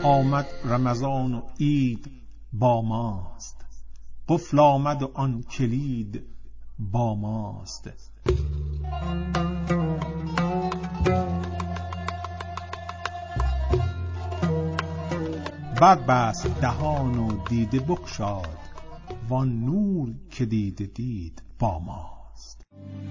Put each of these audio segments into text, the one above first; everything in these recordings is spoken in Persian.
آمد رمضان و عید با ماست، قفل آمد و آن کلید با ماست. بربست دهان و دیده بگشاد، وان نور که دید با ماست.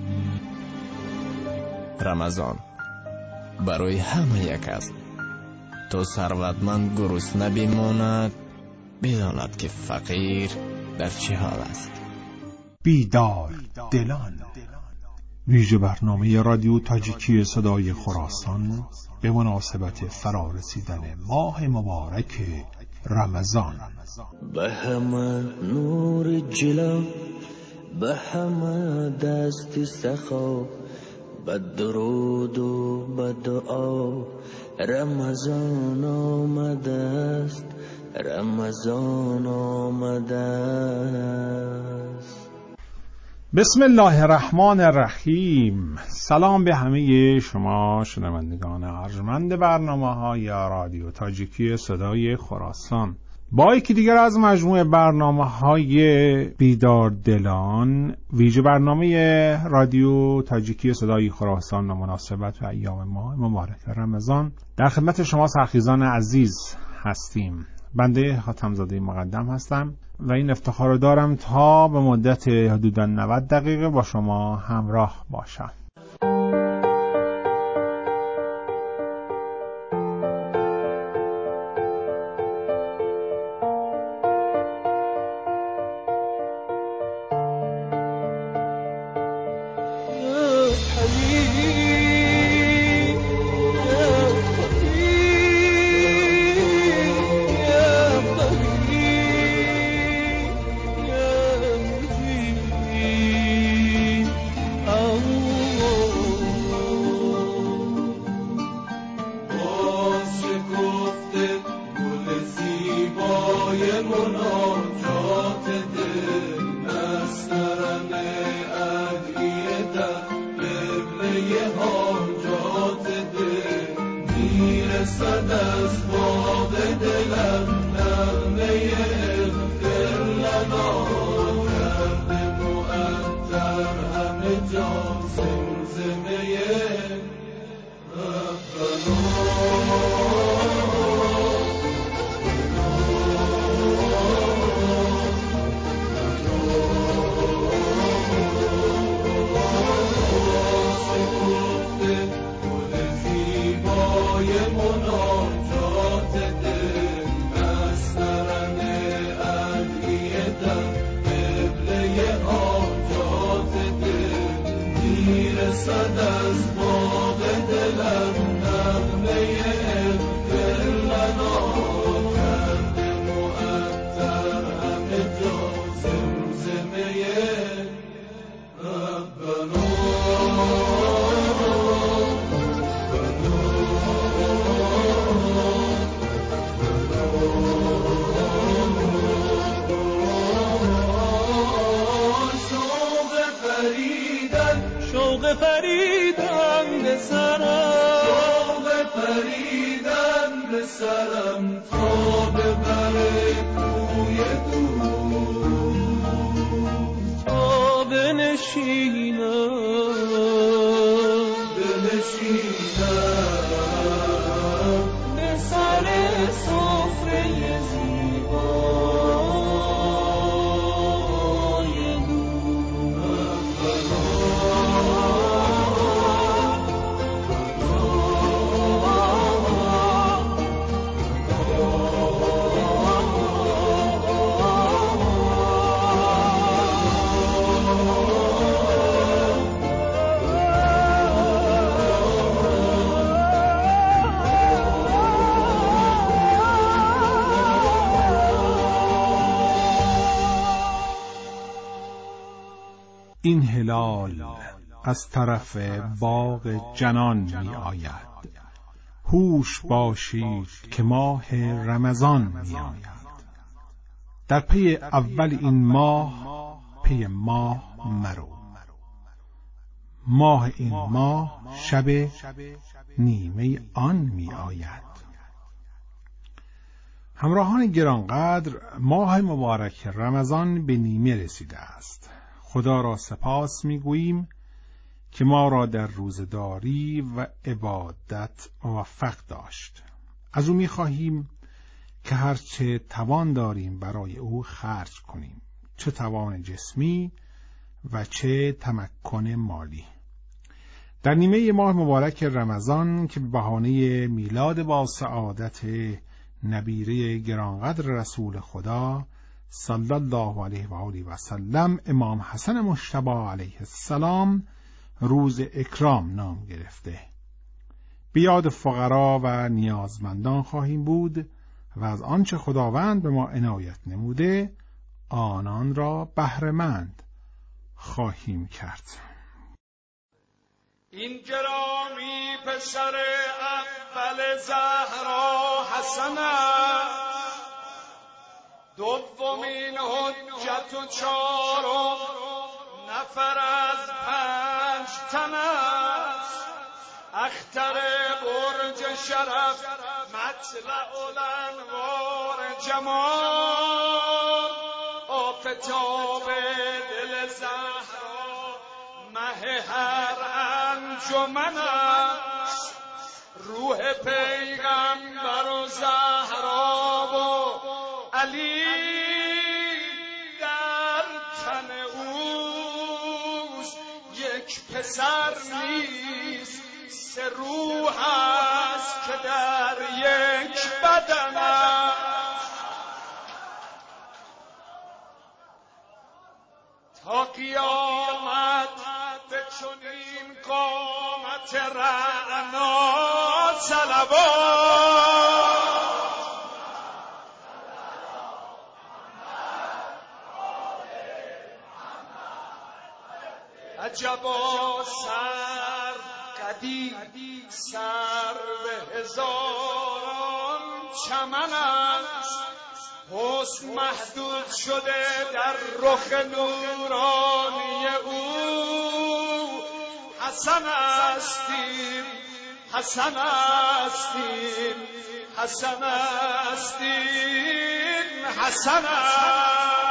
رمضان برای همه یک است. تو ثروتمند گرسنه بماند، بداند که فقیر در چه حال است. بیدار دلان، ویژه برنامه رادیو تاجیکی صدای خراسان به مناسبت فرارسیدن ماه مبارک رمضان. به همه نور جلو، به همه دست سخا، به درود و به دعا رمضان آمده است، رمضان آمده است. بسم الله الرحمن الرحیم. سلام به همه شما شنوندگان ارجمند برنامه‌های رادیو تاجیکی صدای خراسان. با یکی دیگر از مجموعه برنامه‌های بیدار دلان، ویژه برنامه رادیو تاجیکی صدای خراسان و مناسبت و ایام ماه مبارک رمضان در خدمت شما سرخیزان عزیز هستیم. بنده حاتم‌زاده مقدم هستم و این افتخار رو دارم تا به مدت حدوداً 90 دقیقه با شما همراه باشم. این هلال از طرف باغ جنان می آید، هوش باشید که ماه رمضان می آید. در پی اول این ماه پی ماه مرو، ماه این ماه شب نیمه آن می آید. همراهان گرانقدر، ماه مبارک رمضان به نیمه رسیده است. خدا را سپاس می‌گوییم که ما را در روزداری و عبادت موفق داشت. از او می‌خواهیم که هرچه توان داریم برای او خرج کنیم، چه توان جسمی و چه تمکن مالی. در نیمه ماه مبارک رمضان که به بهانه میلاد با سعادت نبیره گرانقدر رسول خدا صلی الله علیه و آله و سلم امام حسن مجتبی علیه السلام روز اکرام نام گرفته، به یاد فقرا و نیازمندان خواهیم بود و از آنچه خداوند به ما عنایت نموده آنان را بهره‌مند خواهیم کرد. این گرامی پسر اول زهرا حسن است، دومین حجت و چهارم نفر از 5 تن است، اختر برج شرف مطلع الانوار جمال، آفتاب دل زهرا مه هر انجمن است، روح پیغمبر و زهرا و علی در تن اوست، یک پسر نیست 3 روح است که در یک بدن است، تا قیامت به چنین قامت رعنا صلوات. عجبا سر قدی سر به هزاران چمن است، حسن محدود شده در رخ نورانی او، حسن استیم حسن استیم حسن استیم حسن است.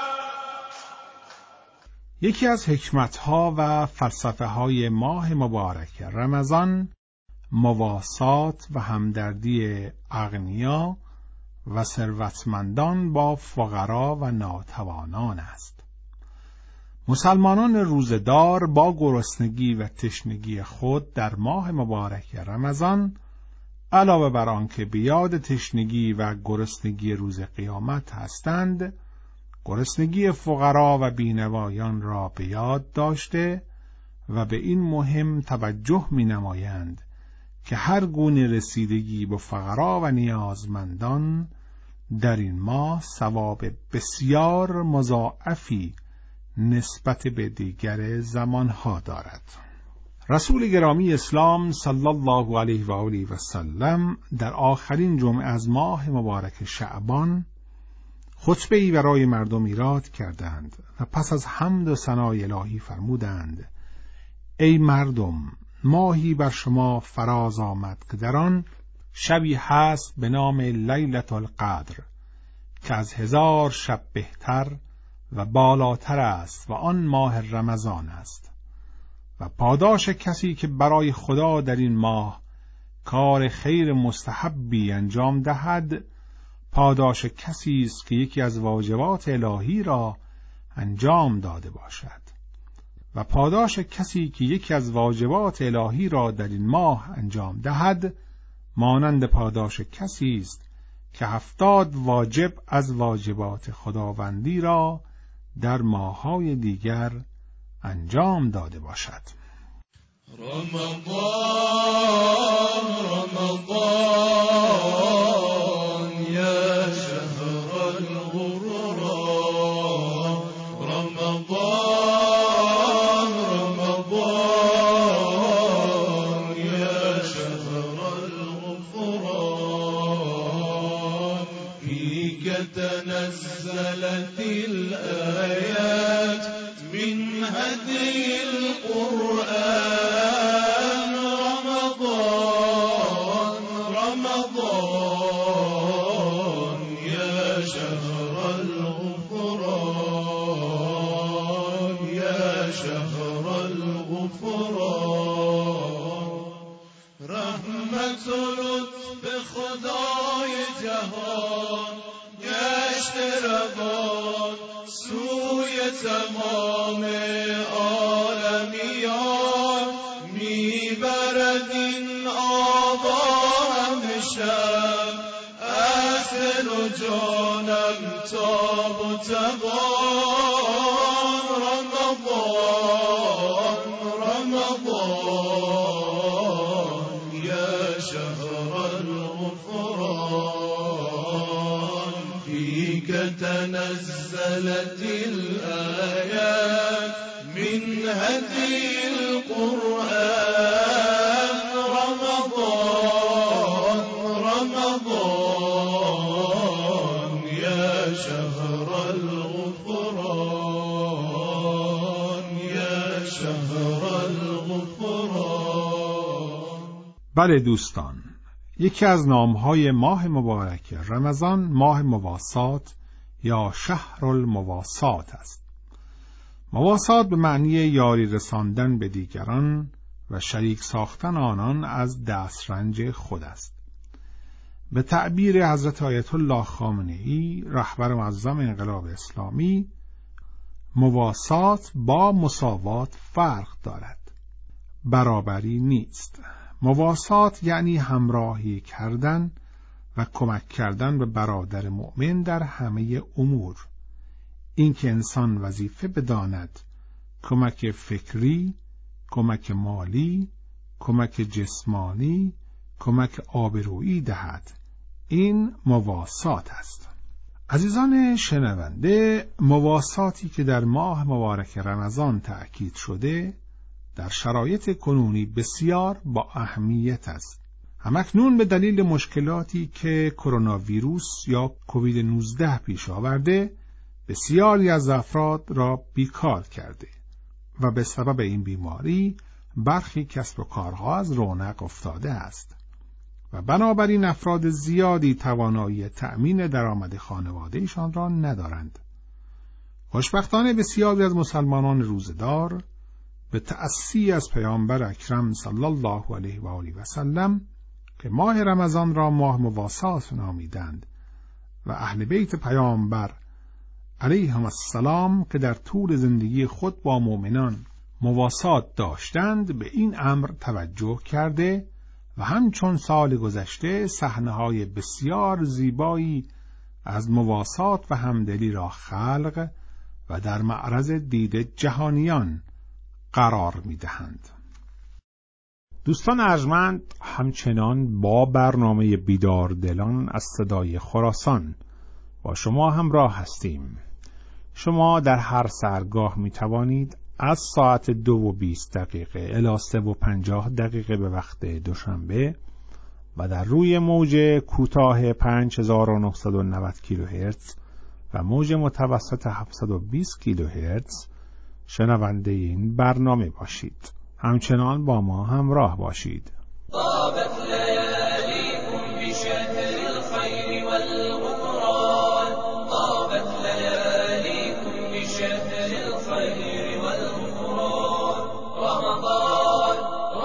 یکی از حکمتها و فلسفه‌های ماه مبارک رمضان مواسات و همدردی اغنیا و ثروتمندان با فقرا و ناتوانان است. مسلمانان روزدار با گرسنگی و تشنگی خود در ماه مبارک رمضان علاوه بر آنکه به یاد تشنگی و گرسنگی روز قیامت هستند، گرسنگی فقرا و بینوایان را به یاد داشته و به این مهم توجه می‌نمایند که هر گونه رسیدگی به فقرا و نیازمندان در این ماه ثواب بسیار مضاعفی نسبت به دیگر زمانها دارد. رسول گرامی اسلام صلی الله علیه و آله و سلم در آخرین جمعه از ماه مبارک شعبان خطبه‌ای برای مردم ایراد کردند و پس از حمد و ثنای الهی فرمودند: ای مردم، ماهی بر شما فراز آمد که در آن شبی هست به نام لیلة القدر که از 1000 شب بهتر و بالاتر است و آن ماه رمضان است، و پاداش کسی که برای خدا در این ماه کار خیر مستحبی انجام دهد پاداش کسی است که یکی از واجبات الهی را انجام داده باشد، و پاداش کسی که یکی از واجبات الهی را در این ماه انجام دهد مانند پاداش کسی است که 70 واجب از واجبات خداوندی را در ماه‌های دیگر انجام داده باشد. رمضان یا شهر الغرور، رمضان یا شهر الغفران، فيك تنزلت الآيات من هدي القرآن، رمضان الغفران یا شهر الغفران. رحمت و لطف خدای جهان گشت روان سوی تمام عالمیان، میبرد این آبا همیشه از دل و جانم تاب و توان. رمضان رمضان یا شهر الغفران، فيك تنزلت الآيات من هدي القرآن. رمضان رمضان يا شهر الغفران يا شهر الغفران. بله دوستان، یکی از نامهای ماه مبارک رمضان ماه مواسات یا شهر المواسات است. مواسات به معنی یاری رساندن به دیگران و شریک ساختن آنان از دسترنج خود است. به تعبیر حضرت آیت الله خامنه‌ای رهبر معظم انقلاب اسلامی، مواسات با مساوات فرق دارد، برابری نیست. مواسات یعنی همراهی کردن و کمک کردن به برادر مؤمن در همه امور. اینکه انسان وظیفه بداند کمک فکری، کمک مالی، کمک جسمانی، کمک آبرویی دهد، این مواسات است. عزیزان شنونده، مواساتی که در ماه مبارک رمضان تأکید شده در شرایط کنونی بسیار با اهمیت است. همکنون به دلیل مشکلاتی که کرونا ویروس یا کووید 19 پیش آورده، بسیاری از افراد را بیکار کرده و به سبب این بیماری برخی کسب و کارها از رونق افتاده است و بنابراین افراد زیادی توانایی تأمین درآمد خانواده‌شان را ندارند. خوشبختانه بسیاری از مسلمانان روزدار به تأسی از پیامبر اکرم صلی الله علیه و آله و سلم که ماه رمضان را ماه مواسات نامیدند و اهل بیت پیامبر علیهم السلام که در طول زندگی خود با مؤمنان مواسات داشتند، به این امر توجه کرده و همچون سال گذشته صحنه‌های بسیار زیبایی از مواسات و همدلی را خلق و در معرض دید جهانیان قرار می‌دهند. دوستان ارجمند، همچنان با برنامه بیدار دلان از صدای خراسان با شما همراه هستیم. شما در هر سحرگاه می توانید از ساعت 2:20 الی 3:50 به وقت دوشنبه و در روی موج کوتاه 5990 کیلوهرتز و موج متوسط 720 کیلوهرتز شنونده این برنامه باشید. همچنان با ما همراه باشید. طابت لیالیکم بشهر الخیر والغفران، طابت لیالیکم بشهر الخیر والغفران. رمضان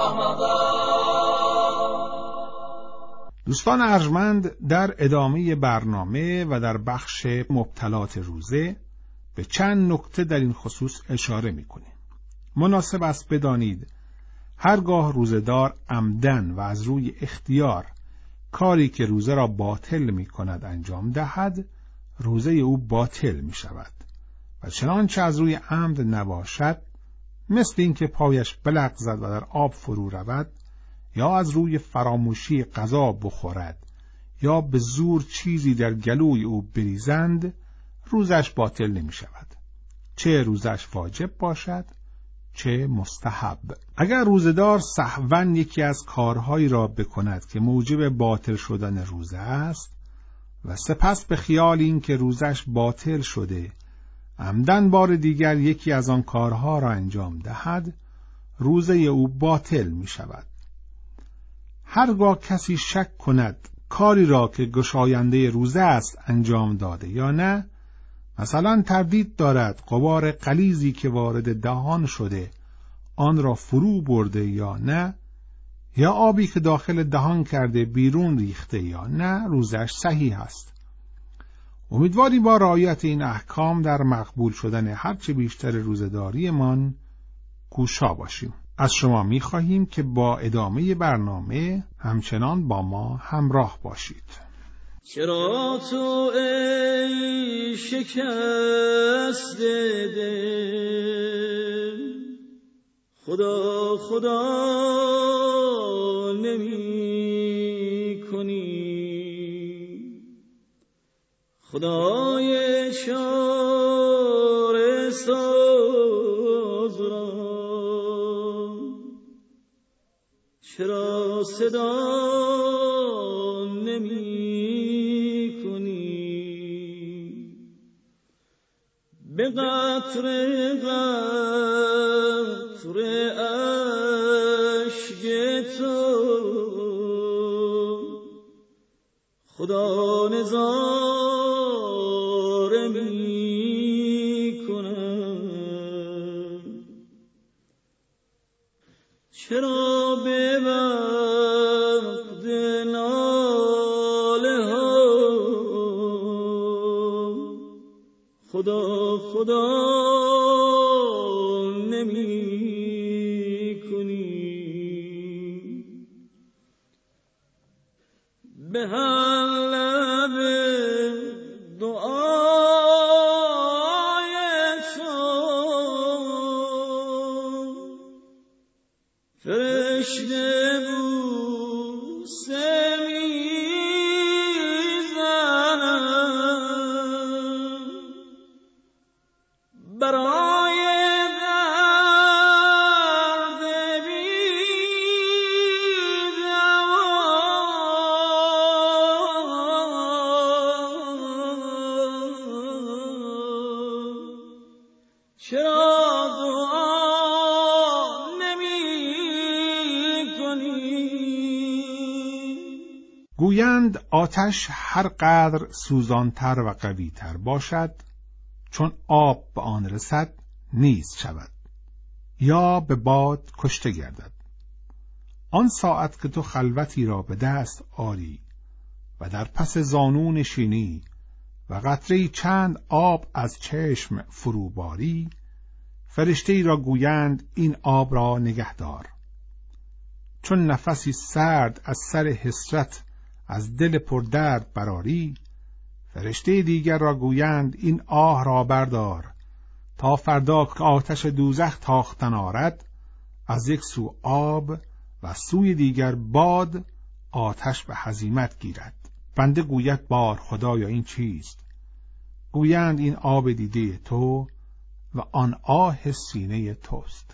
رمضان. دوستان ارجمند، در ادامه برنامه و در بخش مبتلات روزه به چند نکته در این خصوص اشاره می‌کنیم. مناسب است بدانید هرگاه روزه‌دار عمدن و از روی اختیار کاری که روزه را باطل می‌کند انجام دهد، روزه او باطل می‌شود و چنانچه از روی عمد نباشد، مثل اینکه پایش بلق زد و در آب فرو رود، یا از روی فراموشی غذا بخورد یا به زور چیزی در گلوی او بریزند، روزش باطل نمی‌شود، چه روزش واجب باشد چه مستحب. اگر روزه‌دار سهواً یکی از کارهایی را بکند که موجب باطل شدن روزه است و سپس به خیال این که روزش باطل شده عمدن بار دیگر یکی از آن کارها را انجام دهد، روزه او باطل می شود. هرگاه کسی شک کند کاری را که گشاینده روزه است انجام داده یا نه، مثلا تردید دارد غبار غلیظی که وارد دهان شده آن را فرو برده یا نه، یا آبی که داخل دهان کرده بیرون ریخته یا نه، روزش صحیح است. امیدواریم با رعایت این احکام در مقبول شدن هرچه بیشتر روزداریمان کوشا باشیم. از شما می‌خواهیم که با ادامه برنامه همچنان با ما همراه باشید. چرا تو ای شکست دل خدا خدا نمی کنی؟ خدای چاره ساز را چرا صدا نمی کنی؟ به قطره قطره اشک تو خدا نظاره می کنم. چرا به وقت ناله ها خدا خدا نمی کنی؟ به هر لب دعای تو فرشته بوسه میزنم برای درد بی‌دوا. چرا دعا نمی کنی؟ گویند آتش هر قدر سوزانتر و قویتر باشد، چون آب به آن رسد نیز شود یا به باد کشته گردد. آن ساعت که تو خلوتی را به دست آری و در پس زانو نشینی و قطره‌ای چند آب از چشم فرو باری، فرشته‌ای را گویند این آب را نگهدار. چون نفسی سرد از سر حسرت از دل پردرد براری، فرشته دیگر را گویند این آه را بردار تا فردا که آتش دوزخ تاختن آرد، از یک سو آب و سوی دیگر باد آتش به هزیمت گیرد. بنده گوید بار خدایا این چیست؟ گویند این آب دیده تو و آن آه سینه توست.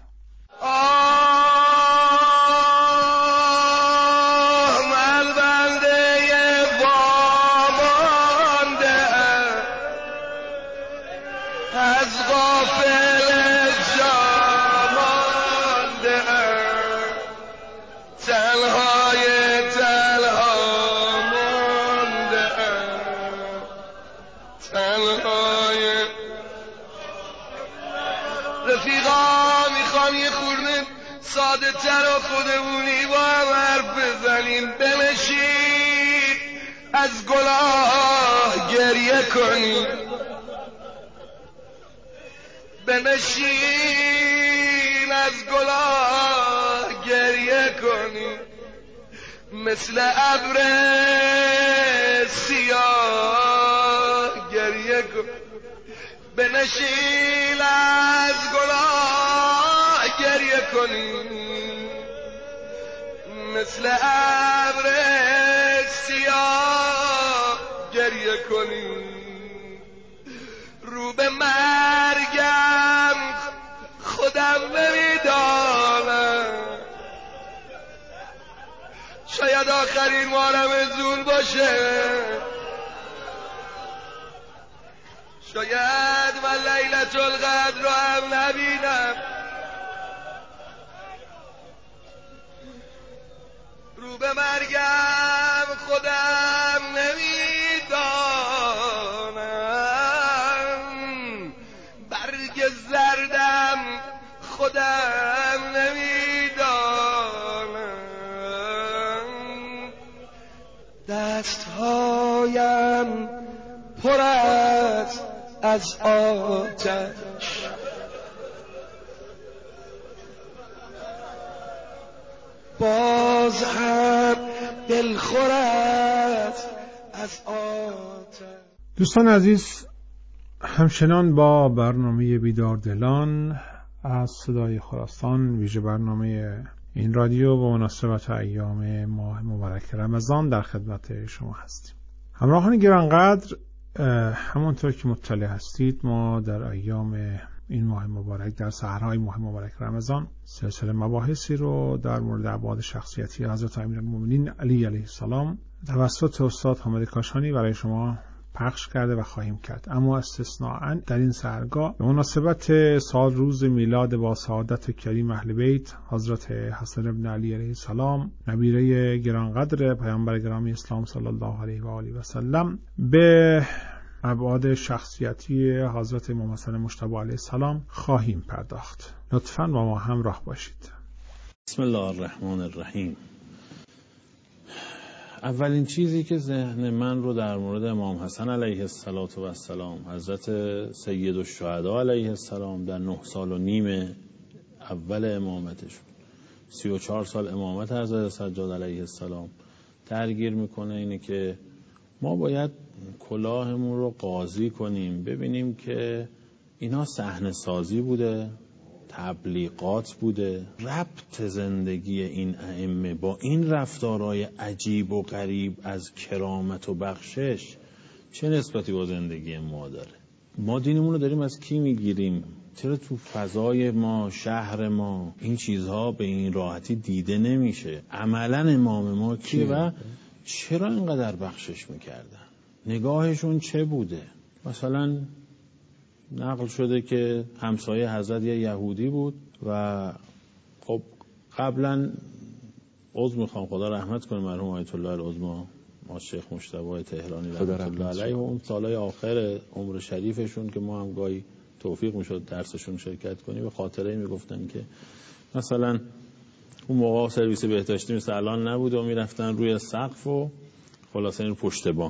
رفیقا میخوام یه خورده ساده تر و خودمونی با هم حرف بزنیم، بنشین از گناه گریه کنیم، بنشین از گناه گریه کنیم، مثل ابر سیاه گریه کنیم، بنشین از گناه گریه کنیم، مثل ابر سیاه گریه کنیم. رو به مرگم خودم نمیدانم، شاید آخرین آرزوم باشه، شاید من لیلة القدر رو هم نبینم. رو به مرگم خودم نمیدانم، خودم نمیدانم. دستهایم پر است از آتش، باز هم دلخور است از آتش. دوستان عزیز، همچنان با برنامه بیدار دلان از صدای خراسان، ویژه برنامه این رادیو با مناسبت ایام ماه مبارک رمضان در خدمت شما هستیم. همراهان گرانقدر، همونطور که مطلع هستید ما در ایام این ماه مبارک، در سحرهای ماه مبارک رمضان، سلسله مباحثی رو در مورد ابعاد شخصیتی حضرت امیرالمومنین علی علیه السلام توسط استاد حامد کاشانی برای شما پخش کرده و خواهیم کرد. اما استثناءً در این سحرگاه به مناسبت سال روز میلاد با سعادت کریم اهل بیت حضرت حسن ابن علی علیه السلام، نبیره گرانقدر پیامبر گرامی اسلام صلی الله علیه و آله و سلم، به ابعاد شخصیتی حضرت امام حسن مجتبی علیه السلام خواهیم پرداخت. لطفاً با ما همراه باشید. بسم الله الرحمن الرحیم. اولین چیزی که ذهن من رو در مورد امام حسن علیه السلام، حضرت سید الشهدا علیه السلام در 9 سال و نیم اول امامتش، 34 سال امامت حضرت سجاد علیه السلام درگیر میکنه اینه که ما باید کلاهمون رو قاضی کنیم، ببینیم که اینا صحنه سازی بوده، تبلیغات بوده، ربط زندگی این ائمه با این رفتارهای عجیب و غریب از کرامت و بخشش چه نسبتی با زندگی ما داره. ما دینمون رو داریم از کی میگیریم؟ چرا تو فضای ما، شهر ما این چیزها به این راحتی دیده نمیشه؟ عملا امام ما کیه و چرا اینقدر بخشش میکردن؟ نگاهشون چه بوده؟ مثلا نقل شده که همسایه حضرت یه یهودی بود و خب قبلا عذر میخوام، خدا رحمت کنه مرحوم آیت الله العظمی ما شیخ مجتبی تهرانی رحمت الله علیه، و اون سالهای آخر عمر شریفشون که ما هم گاهی توفیق میشد درسشون شرکت کنیم، به خاطره میگفتن که مثلا اون موقع سرویس بهداشتی مثل الان نبود و میرفتن روی سقف و خلاصه این پشت بام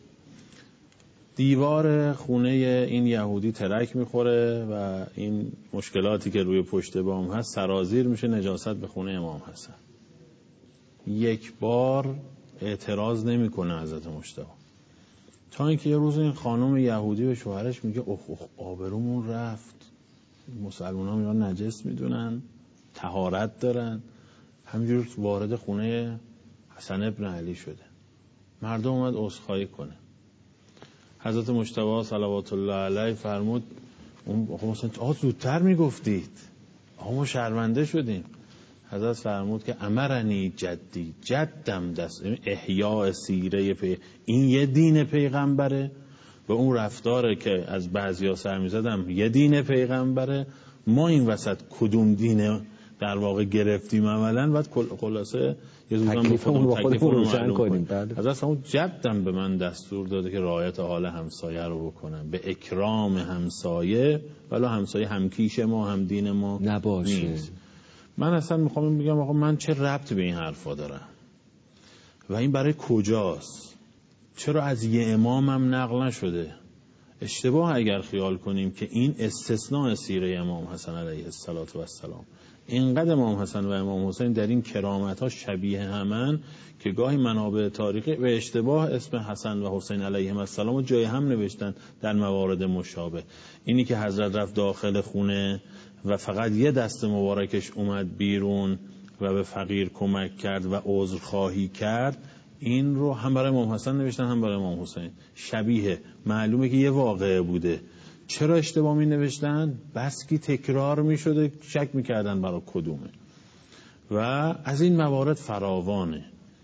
دیوار خونه این یهودی ترک میخوره و این مشکلاتی که روی پشت بام هست سرازیر میشه نجاست به خونه امام حسن. یک بار اعتراض نمیکنه حضرت مجتبی، تا اینکه یه روز این خانم یهودی به شوهرش میگه اوه آبرومون رفت، مسلمان‌ها میان نجس میدونن، طهارت دارن، همینجور وارد خونه حسن ابن علی شده. مردم اومد عذرخواهی کنه. حضرت مجتبی صلوات الله علیه فرمود مثلا زودتر میگفتید، ما شرمنده شدیم. حضرت فرمود که امرنی جدی، جدم دست احیاء سیره این یه دین پیغمبره و اون رفتاره که از بعضیا سر میزدم یه دین پیغمبره، ما این وسط کدوم دین در واقع گرفتیم عملا، بعد خلاصه یه زودم به خودمون روشن کنیم. حضرت همون جدم به من دستور داده که رعایت حال همسایه رو بکنم، به اکرام همسایه، ولی همسایه همکیش ما هم دین ما نباشه نیست. من اصلا میخوام بگم آقا من چه ربط به این حرفا دارم و این برای کجاست؟ چرا از یه امامم نقل نشده؟ اشتباه اگر خیال کنیم که این استثناء سیره امام حسن علیه السلام، اینقدر امام حسن و امام حسین در این کرامت ها شبیه همن که گاهی منابع تاریخی به اشتباه اسم حسن و حسین علیهم السلام رو جای هم نوشتن در موارد مشابه. اینی که حضرت رفت داخل خونه و فقط یه دست مبارکش اومد بیرون و به فقیر کمک کرد و عذرخواهی کرد، این رو هم برای امام حسن نوشتن هم برای امام حسین. شبیه، معلومه که یه واقعه بوده. چرا اشتباه می نوشتن؟ بس که تکرار می شده، شک می کردن برای کدومه. و از این موارد فراوانه.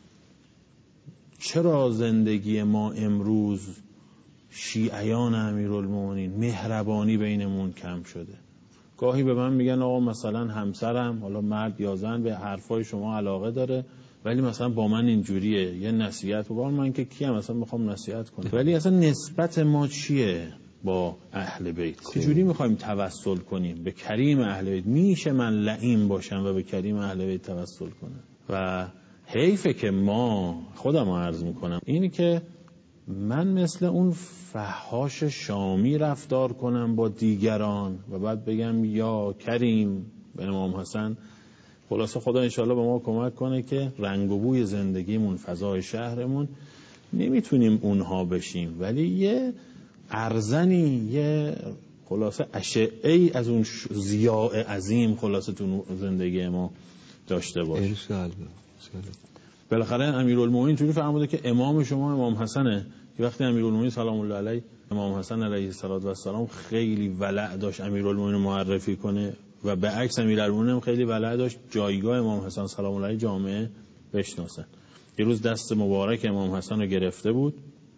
چرا زندگی ما امروز شیعیان امیرالمومنین مهربانی بینمون کم شده؟ گاهی به من میگن آقا مثلا همسرم، حالا مرد یا زن، به حرفای شما علاقه داره ولی مثلا با من اینجوریه، یه نصیحت با من که کیم مثلا میخوام نصیحت کنم، ولی اصلا نسبت ما چیه؟ با اهل بیت. چجوری میخوایم توسل کنیم به کریم اهل بیت؟ میشه من لئیم باشم و به کریم اهل بیت توسل کنم؟ و حیفه که ما، خودم عرض میکنم، اینی که من مثل اون فحاش شامی رفتار کنم با دیگران و بعد بگم یا کریم به امام حسن. خلاصه خدا انشاءالله به ما کمک کنه که رنگ و بوی زندگیمون، فضای شهرمون، نمیتونیم اونها بشیم، ولی یه ارزنی، یه خلاصه اشعه‌ای از اون ضیاء عظیم خلاصه تو زندگی ما داشته باشه. بالاخره امیرالمومنین اینجوری فرموده که امام شما امام حسنه. وقتی امیرالمومنین سلام الله علیه، امام حسن علیه السلام خیلی ولع داشت امیرالمومنین معرفی کنه و به عکس امیرالمومنین خیلی ولع داشت جایگاه امام حسن سلام الله علیه جامعه بشناسن. یه روز دست مبارک امام حسن رو گرفته بود،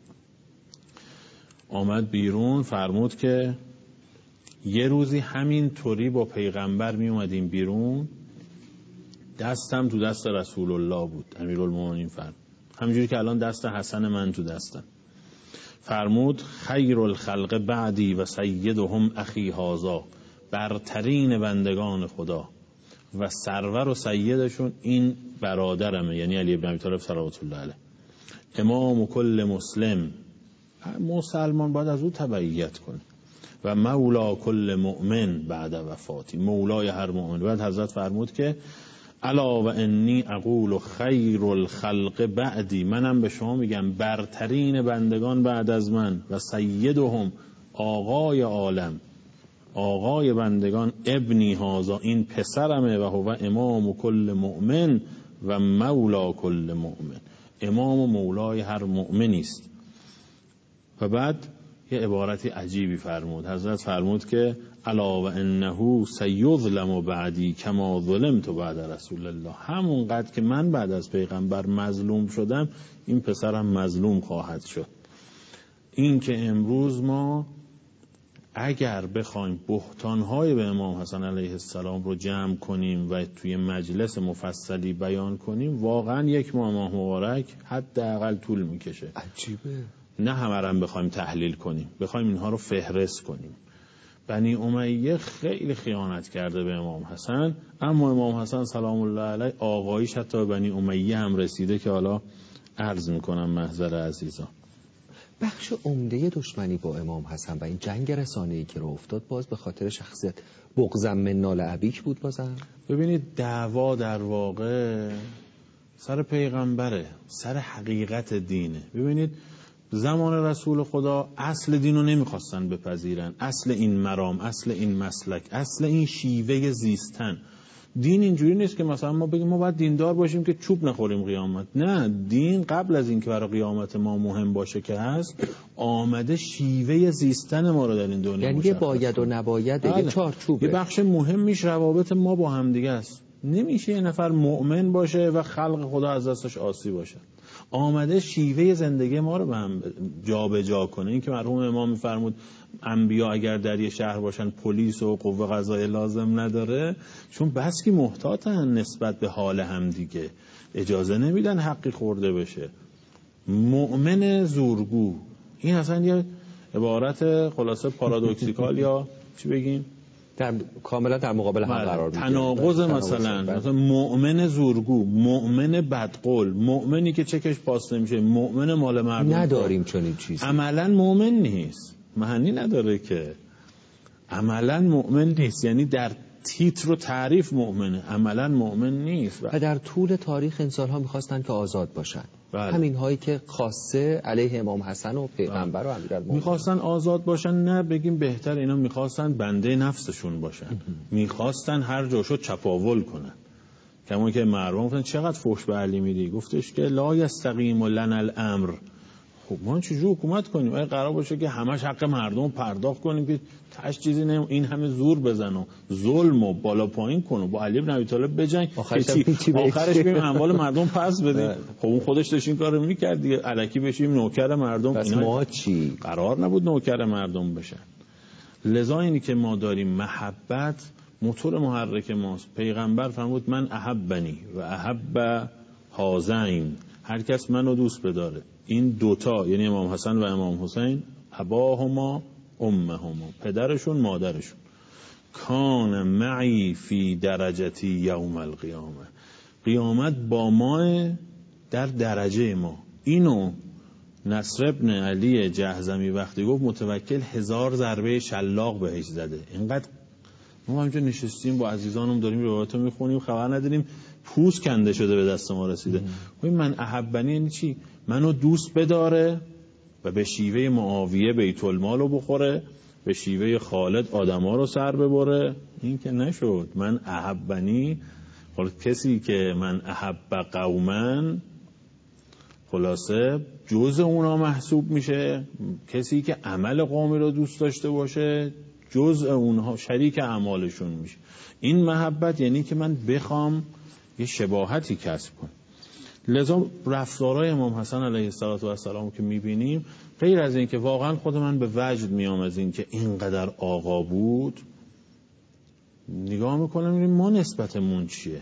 آمد بیرون، فرمود که یه روزی همین طوری با پیغمبر می اومدیم بیرون، دستم تو دست رسول الله بود. امیرالمومنین فرمود همینجوری که الان دست حسن من تو دستم. فرمود خیر الخلق بعدی و سیدهم اخی هذا، برترین بندگان خدا و سرور و سیدشون این برادرمه، یعنی علی بن ابی طالب صلوات الله علیه. امام کل مسلم، مسلمان باید از او تبعیت کنه، و مولا کل مؤمن بعد وفاتی، مولای هر مؤمن. بعد حضرت فرمود که الا و انی اقول خیر الخلق بعدی، منم به شما میگم برترین بندگان بعد از من، و سیدهم، آقای عالم، آقای بندگان، ابنی هذا، این پسرمه، و هو امام کل مؤمن و مولا کل مؤمن، امام و مولای هر مؤمنی است. و بعد یه عبارتی عجیبی فرمود. حضرت فرمود که الا و انه سیظلم بعدی کما ظلمت بعد رسول الله، همونقدر که من بعد از پیغمبر مظلوم شدم این پسرم مظلوم خواهد شد. این که امروز ما اگر بخوایم بهتان‌های به امام حسن علیه السلام رو جمع کنیم و توی مجلس مفصلی بیان کنیم، واقعا یک ماه مبارک حداقل طول میکشه. عجیبه. نه همه رو بخوایم تحلیل کنیم، بخوایم اینها رو فهرست کنیم. بنی امیه خیلی خیانت کرده به امام حسن، اما امام حسن سلام الله علیه آقایش حتی بنی امیه هم رسیده که حالا عرض میکنم محضر عزیزان. بخش عمده دشمنی با امام حسن و این جنگ رسانه‌ای که رو افتاد باز به خاطر شخصیت بغضم من نال ابیک بود. بازم ببینید دعوا در واقع سر پیغمبره، سر حقیقت دینه. ببینید زمان رسول خدا اصل دین رو نمیخواستن بپذیرن، اصل این مرام، اصل این مسلک، اصل این شیوه زیستن. دین اینجوری نیست که مثلا ما بگیم ما باید دیندار باشیم که چوب نخوریم قیامت. نه، دین قبل از این که برای قیامت ما مهم باشه که هست، آمده شیوه زیستن ما رو در این دنیا، یعنی یه باید و نباید، یه چارچوبه. یه بخش مهمیش روابط ما با هم دیگه است. نمیشه یه نفر مؤمن باشه و خلق خدا از دستش آسی باشه. آمده شیوه زندگی ما رو به هم جابجا کنه. این که مرحوم امام می‌فرمود انبیا اگر در یه شهر باشن پلیس و قوه قضاییه لازم نداره، چون بس که محتاطن نسبت به حال هم دیگه، اجازه نمیدن حقی خورده بشه. مؤمن زورگو، این اصلا یه عبارت خلاصه پارادوکسیکال یا چی بگیم، کاملا در مقابل هم قرار میگیره. تناقض مثلا مؤمن زورگو، مؤمن بدقول، مؤمنی که چکش پاس نمیشه، مؤمن مال مردم نداریم چنین چیزی. عملا مؤمن نیست، معنی نداره که عملا مؤمن نیست، یعنی در تیتر و تعریف مؤمنه، عملا مؤمن نیست. و در طول تاریخ انسان‌ها می‌خواستن که آزاد باشن. بله. همین هایی که خاصه علیه امام حسن و پیغمبر و امیرالمومنین می‌خواستن آزاد باشن، نه بگیم بهتر اینا می‌خواستن بنده نفسشون باشن. می‌خواستن هر جا شد چپاول کنن. کما که مردم گفتن چقدر فحش به علی میدی، گفتش که لا یستقیم لنا الامر. خب ما چجوری حکومت کنیم؟ اگه قرار باشه که همش حق مردم رو پرداخت کنیم که تاش چیزی نه، این همه زور بزن و ظلم و بالا پایین کن و با علی بن ابی طالب بجنگ، آخرش بریم اموال مردم پس بدیم. خب اون خودش داشت این کارو میکرد دیگه، الکی بشیم نوکر مردم. پس ما چی؟ قرار نبود نوکر مردم بشن. لذا اینی که ما داریم محبت موتور محرک ماست. پیغمبر فرمود من احبنی و احب هذین، هر کس منو دوست بداره، این دوتا یعنی امام حسن و امام حسین، اباهما امهم، پدرشون مادرشون. کان معی فی درجتی یوم القیامه، قیامت با ما در درجه ما. اینو نصر ابن علی جهضمی وقتی گفت متوکل 1000 ضربه شلاق بهش زده. اینقدر ما همینجا نشستیم با عزیزانم داریم روایاتو میخونیم، خبر نداریم پوست کنده شده به دست ما رسیده. من احبنی یعنی چی؟ منو دوست بداره و به شیوه معاویه بیت المال رو بخوره، به شیوه خالد آدما رو سر ببره. این که نشد. من احبنی، کسی که من احب قومن خلاصه جزء اونا محسوب میشه. کسی که عمل قومی رو دوست داشته باشه جزء اونها، شریک اعمالشون میشه. این محبت یعنی که من بخوام یه شباهتی کسب کنم. لذا رفتارهای امام حسن علیه السلام که میبینیم، غیر از این که واقعا خود من به وجد میام از این که اینقدر آقا بود، نگاه میکنم میبینیم ما نسبتمون چیه.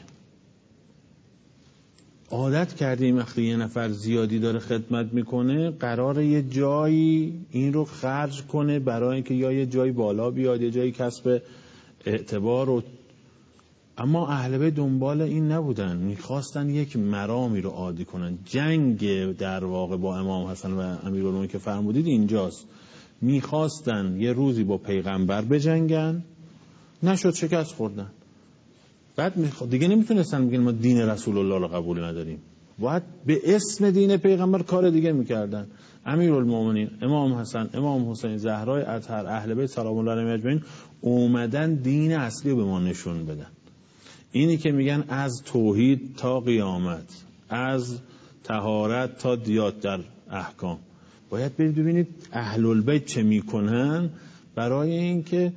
عادت کردیم وقتی یه نفر زیادی داره خدمت میکنه قراره یه جایی این رو خرج کنه برای اینکه یا یه جایی بالا بیاد، یه جایی کسب اعتبار رو. اما اهل بیت دنبال این نبودن، میخواستن یک مرامی رو عادی کنن. جنگ در واقع با امام حسن و امیرالمومنین که فرمودید اینجاست. میخواستن یه روزی با پیغمبر بجنگن، نشد، شکست خوردن. بعد دیگه نمیتونستن بگن ما دین رسول الله رو قبول نداریم، باید به اسم دین پیغمبر کار دیگه میکردن. امیرالمومنین امام حسن، امام حسین، زهرای اطهر، اهل بیت سلام الله علیهم اجمعین اومدن دین اصلی رو به ما نشون بدن. اینی که میگن از توحید تا قیامت، از طهارت تا دیات در احکام، باید برید ببینید اهل البیت چه میکنن برای اینکه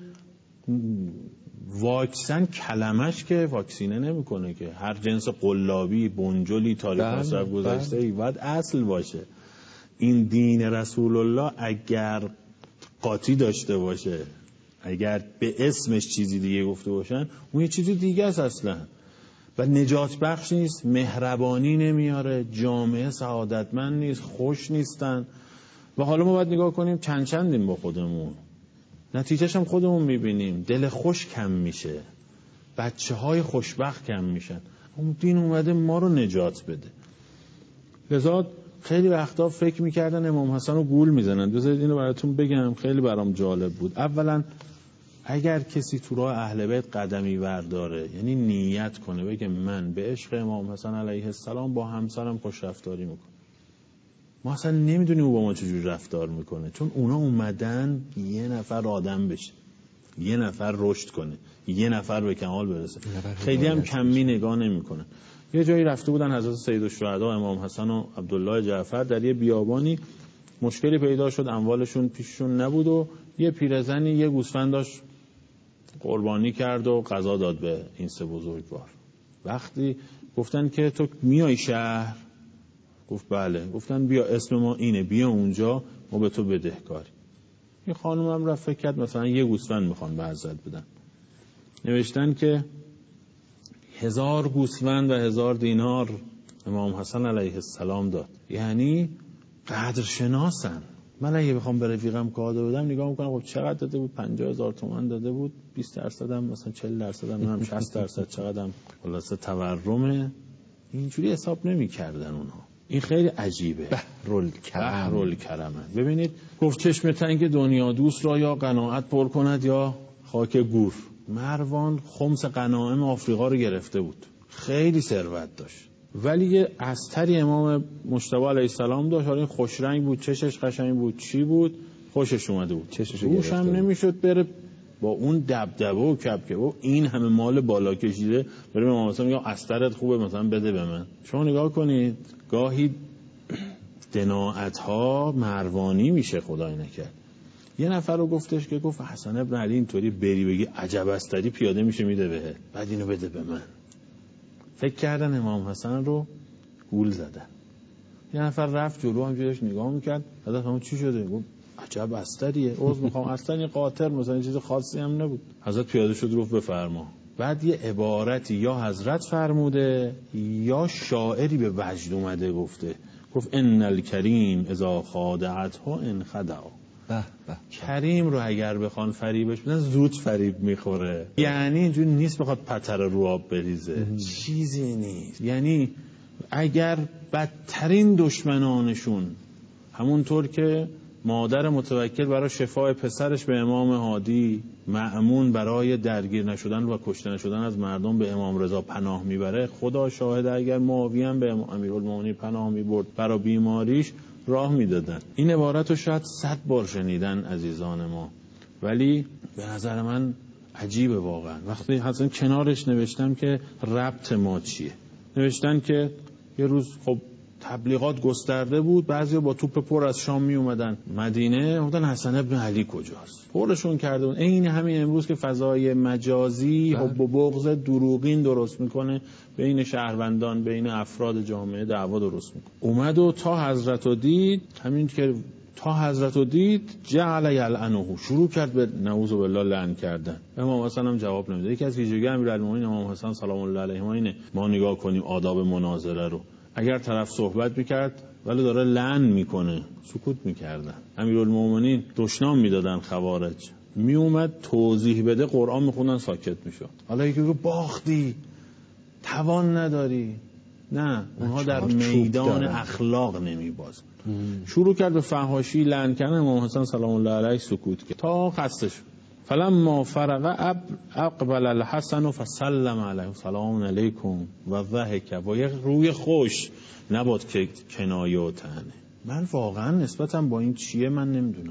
واکسن کلمش که واکسینه نمیکنه که هر جنس قلابی، بنجلی، تاریخ مصرف گذشته باید اصل باشه. این دین رسول الله اگر قاطی داشته باشه، اگر به اسمش چیزی دیگه گفته باشن، اون یه چیزی دیگه است اصلا و نجات بخش نیست، مهربانی نمیاره، جامعه سعادتمند نیست، خوش نیستن. و حالا ما باید نگاه کنیم چندیم با خودمون، نتیجهش هم خودمون میبینیم. دل خوش کم میشه، بچه های خوشبخت کم میشن. اون دین اومده ما رو نجات بده. لذا خیلی وقتا فکر میکردن امام حسن رو گول میزنن. بذارید اینو براتون بگم، خیلی برام جالب بود. اولا اگر کسی تو راه اهل بیت قدمی برداره، یعنی نیت کنه بگه من به عشق امام حسن علیه السلام با همسرم خوش رفتاری میکنم، ما اصلا نمیدونیم او با ما چجور رفتار میکنه، چون اونا اومدن یه نفر آدم بشه، یه نفر رشد کنه، یه نفر به کمال برسه. خیلی هم کمی نگاه نمیکنن. یه جایی رفته بودن حضرت سیدالشهدا امام حسن و عبدالله جعفر در یه بیابانی، مشکلی پیدا شد، اموالشون پیششون نبود و یه پیرزنی یه گوسفند داشت قربانی کرد و قضا داد به این سه بزرگوار. وقتی گفتن که تو میای شهر، گفت بله. گفتن بیا اسم ما اینه، بیا اونجا، ما به تو بدهکاری. این خانم هم رفت فکر کرد مثلا یه گوسفند میخوان به حضرت بدن. نوشتن که 1000 گوسفند و 1000 دینار امام حسن علیه السلام داد. یعنی قدرشناسن. من اگه بخوام به رفیقم کادو بدم نگاه میکنم خب چقدر داده بود، 50,000 تومان داده بود، 20% هم مثلا 40% هم 60% چقدر هم خلاصه تورمه. اینجوری حساب نمی‌کردن اونها. این خیلی عجیبه. بحرالکرمه. ببینید گفت چشم تنگ دنیا دوست را یا قناعت پر کند یا خاک گور. مروان خمس غنایم آفریقا رو گرفته بود، خیلی ثروت داشت، ولی یه استری امام مجتبی علیه السلام داشت. حالا خوش رنگ بود، چشش قشنگ بود، چی بود، خوشش اومده بود، روش هم نمیشد بره با اون دبدبه و کبکبه و این همه مال بالا کشیده بریم امام حسن میگم استرت خوبه مثلا بده به من. شما نگاه کنید گاهی دناعت ها مروانی میشه خدای نکرد. یه نفر رو گفتش که گفت حسن ابن علی اینطوری بری بگی عجب استری پیاده میشه میده بهت، بعد اینو بده به من. فکر کردن امام حسن رو گول زدن. یه نفر رفت جلو همجورش نگاه میکرد، حضرت همون چی شده؟ گفت عجب استریه، عوض میخوام استری قاطر مثلا چیز خاصی هم نبود. حضرت پیاده شد گفت بفرما. بعد یه عبارتی یا حضرت فرموده یا شاعری به وجد اومده گفته، گفت ان الکریم اذا خادعته انخدع. کریم رو اگر بخوان فریبش بدن زود فریب میخوره. یعنی اینجوری نیست بخواد پتر رو آب بریزه، چیزی نیست. یعنی اگر بدترین دشمنانشون، همونطور که مادر متوکل برای شفای پسرش به امام هادی، مأمون برای درگیر نشدن و کشته نشدن از مردم به امام رضا پناه میبره، خدا شاهد اگر معاویه به امیرالمومنین پناه میبرد برای بیماریش راه میدادن. این عبارت رو شاید 100 بار شنیدن عزیزان ما، ولی به نظر من عجیبه واقعا. وقتی حتما کنارش نوشتم که ربط ما چیه، نوشتن که یه روز خب تبلیغات گسترده بود، بعضیا با توپ پر از شام می اومدن مدینه، گفتن حسن ابن علی کجاست، پرشون کرده بود. این همین امروز که فضای مجازی حب و بغض دروغین درست میکنه بین شهروندان، بین افراد جامعه، دعوا درست میکنه. اومد و تا حضرت رو دید، همین که تا حضرت رو دید جعل یلعنه، شروع کرد به نعوذ بالله لعن کردن. امام حسن هم جواب نمیده. یکی از ویژگی امیرالمومنین امام حسن سلام الله علیه اینه، ما نگاه کنیم آداب مناظره رو، اگر طرف صحبت میکرد ولی داره لعن میکنه سکوت میکردن. امیرالمومنین دشنام میدادن خوارج، میومد توضیح بده قرآن میخوندن ساکت میشد. حالا یکی بگه باختی، توان نداری، نه، اونها در میدان اخلاق نمیبازن. شروع کرد به فحاشی لعن کردن. امام حسن سلام الله علیه سکوت کرد تا خسته شد. فلما فرغ اقبل الحسن فسلم علیه سلام علیکم و ضحک، با یک روی خوش، نباد که کنایه و طعنه. من واقعا نسبتم با این چیه من نمیدونم.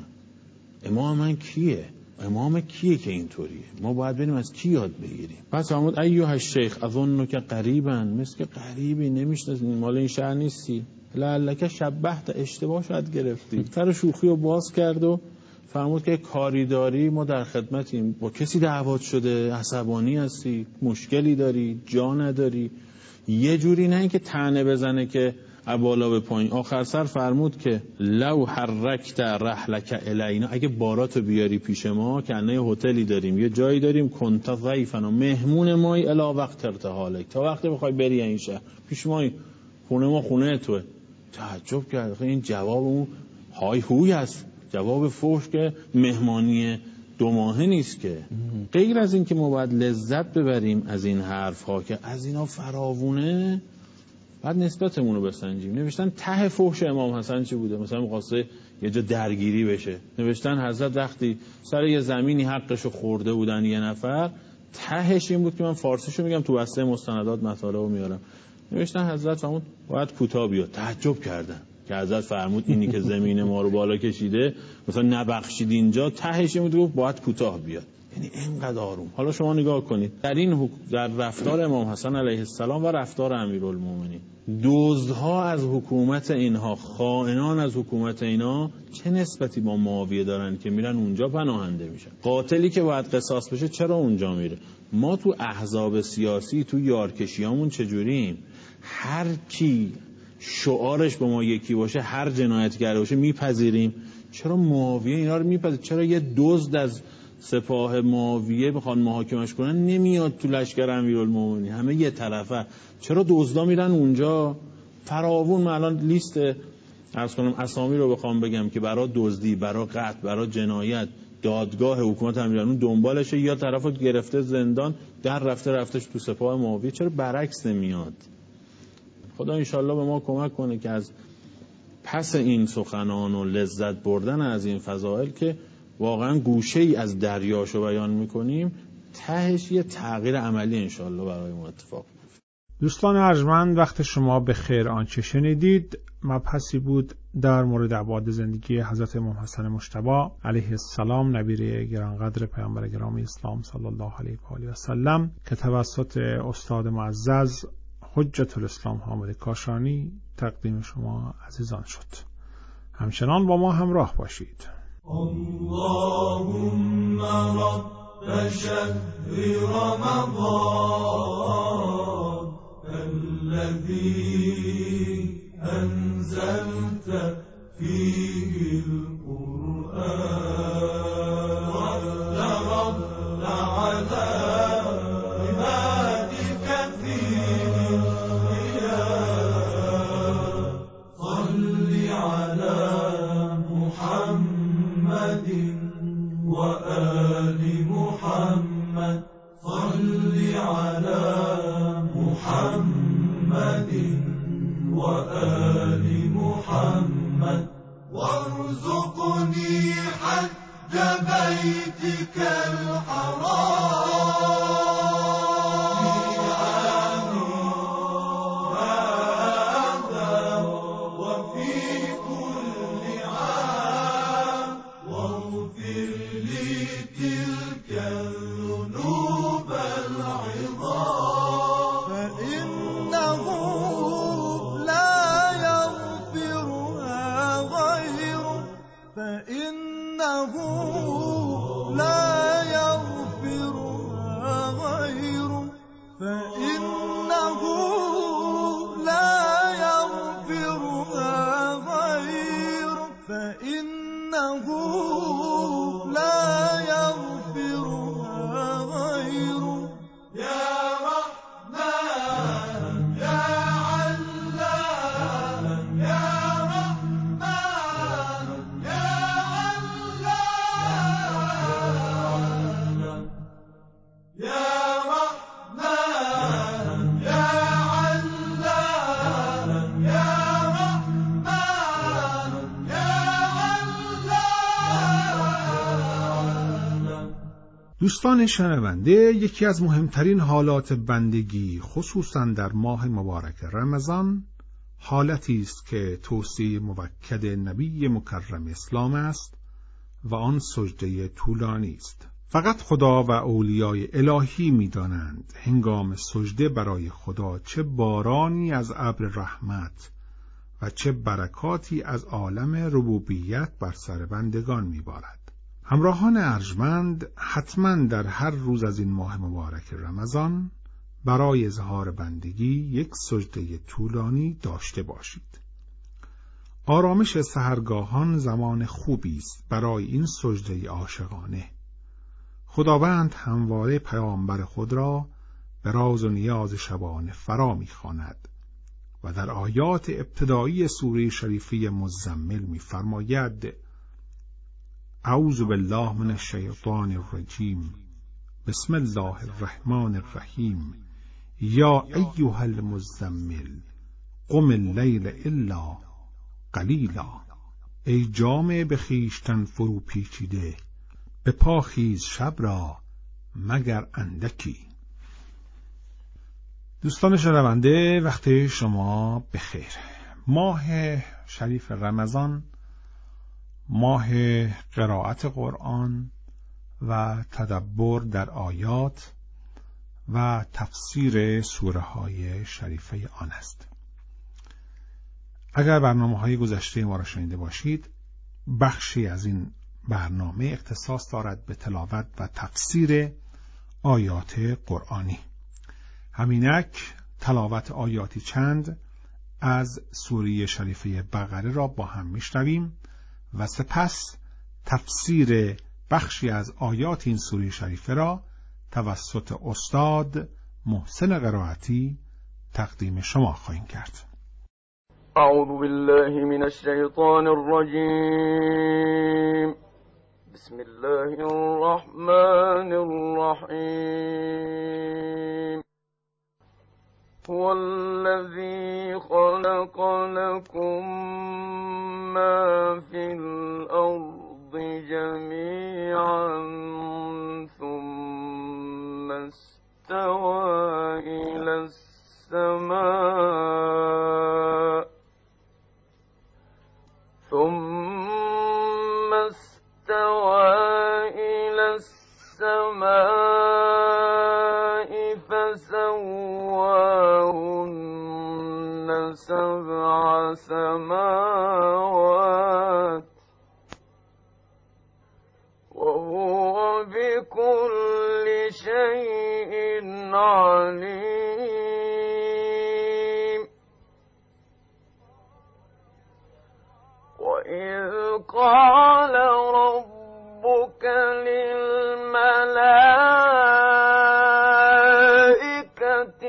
امام من کیه؟ امام کیه که اینطوریه؟ ما باید بریم از کی یاد بگیریم. پس فرمود ایها الشیخ اظنک قریبا، مثل که قریبی نمیشناسی، مال این شهر نیستی، لعلک شبهت، اشتباه شاید گرفتی. سر شوخی رو باز کرد و فرمود که کاری داری ما در خدمتیم، با کسی دعوات شده، عصبانی هستی، مشکلی داری، جا نداری، یه جوری نه اینکه طعنه بزنه که بالا به پایین. آخر سر فرمود که لو حرکت رحلک الینا، اگه باراتو بیاری پیش ما که انه هتلی داریم، یه جایی داریم، کنت ضیفا، مهمون مایی، الی وقت ارتحالک، تا وقتی بخوای بری این شهر پیش ما، خونه ما خونه توه. تعجب کرد. این جواب اون های هوی است، جواب فحش که مهمانی 2 ماهه نیست که. غیر از این که ما باید لذت ببریم از این حرف ها که از اینا فراوونه، بعد نسبتمون رو بسنجیم. نوشتن ته فحش امام حسن چی بوده؟ مثلا می‌خواسته یه جا درگیری بشه، نوشتن حضرت وقتی سر یه زمینی حقشو خورده بودن یه نفر، تهش این بود که من فارسیشو میگم تو واسطه مستندات مطالبو میارم، نوشتن حضرت فرمود باید کوتاه بیاد. تعجب کردن که حضرت فرمود اینی که زمین ما رو بالا کشیده مثلا نبخشید اینجا، تهش این بود باید کوتاه بیاد. یعنی اینقدر آروم. حالا شما نگاه کنید در رفتار امام حسن علیه السلام و رفتار امیرالمومنین، دزدها از حکومت اینها، خائنان از حکومت اینا چه نسبتی با معاویه دارن که میرن اونجا پناهنده میشن؟ قاتلی که باید قصاص بشه چرا اونجا میره؟ ما تو احزاب سیاسی، تو یارکشیامون چجوریم؟ هر کی شعارش با ما یکی باشه، هر جنایتی کرده باشه میپذیریم. چرا معاویه اینا رو میپذیره؟ چرا یه دزد از سپاه معاویه بخوان محاکمش کنن نمیاد تو لشکر امیرالمومنین؟ همه یه طرفه. چرا دزدا میرن اونجا؟ فراوون. من الان لیست عرض کنم اسامی رو بخوام بگم که برای دزدی، برای قتل، برای جنایت دادگاه حکومت امیرالمومنین دنبالشه، یا طرفو گرفته زندان، در رفتش تو سپاه معاویه. چرا برعکس نمیاد؟ خدا انشالله به ما کمک کنه که از پس این سخنان و لذت بردن از این فضائل که واقعا گوشه ای از دریاشو بیان میکنیم، تهش یه تغییر عملی انشالله برای ما اتفاق بیفته. دوستان ارجمند، وقت شما به خیر. آنچه شنیدید مبحثی بود در مورد ابعاد زندگی حضرت امام حسن مجتبی علیه السلام، نبی گرانقدر پیامبر گرامی اسلام صلی الله علیه و آله و سلم، که توسط استاد معزز حجت الاسلام حامد کاشانی تقدیم شما عزیزان شد. همچنان با ما همراه باشید. اللهم رب شهر رمضان الذي أنزلت فيه القرآن رب على عبادك فيه القيام صل على محمد دوستان شنونده، یکی از مهمترین حالات بندگی خصوصا در ماه مبارک رمضان حالتی است که توصیه موکد نبی مکرم اسلام است و آن سجده طولانی است. فقط خدا و اولیای الهی می‌دانند هنگام سجده برای خدا چه بارانی از ابر رحمت و چه برکاتی از عالم ربوبیت بر سر بندگان می‌بارد. همراهان ارجمند حتما در هر روز از این ماه مبارک رمضان برای اظهار بندگی یک سجده طولانی داشته باشید. آرامش سحرگاهان زمان خوبی است برای این سجده عاشقانه. خداوند همواره پیامبر خود را به راز و نیاز شبانه فرا می‌خواند و در آیات ابتدایی سوره شریفه مزمل می‌فرماید: اعوذ بالله من الشیطان الرجیم، بسم الله الرحمن الرحیم، یا ایها المزمل قم اللیل الا قلیلا. ای جامه به خویشتن فرو پیچیده، به پا خیز شب را مگر اندکی. دوستان شنونده، وقت شما بخیر. ماه شریف رمضان ماه قرائت قرآن و تدبر در آیات و تفسیر سوره های شریفه آن است. اگر برنامه‌های گذشته ما را شنیده باشید، بخشی از این برنامه اختصاص دارد به تلاوت و تفسیر آیات قرآنی. همینک تلاوت آیاتی چند از سوره شریفه بقره را با هم میشنویم و سپس تفسیر بخشی از آیات این سوره شریفه را توسط استاد محسن قرائتی تقدیم شما خواهیم کرد. اعوذ بالله من الشیطان الرجیم، بسم الله الرحمن الرحیم. هو الذی خلق لكم ما فی الارض جمیعا ثم استوى إلى السماء فسواهن سبع سماوات وهو بكل شيء عليم. وإذ قال ربك للملائكة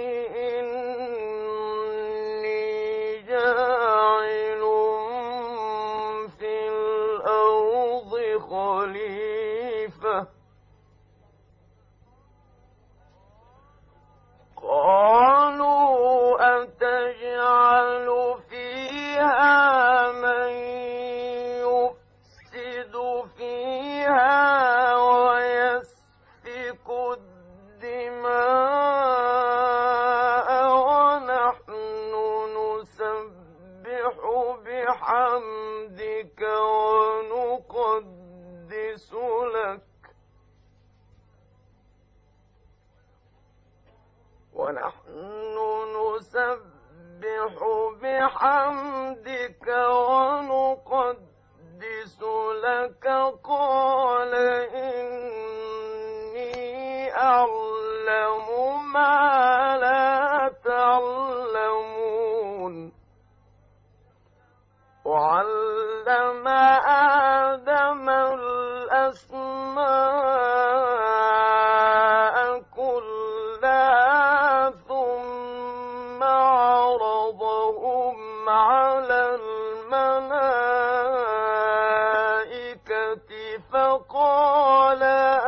إني جاعل في الأرض خليفة قالوا أتجعل فيها من يفسد فيها ويسفك الدماء ونحن نسبح بحمدك ونقدس لك قال إني أعلم ما لا تعلمون وعلم آدم الأسماء كلها ثم عرضهم على الملائكة فقال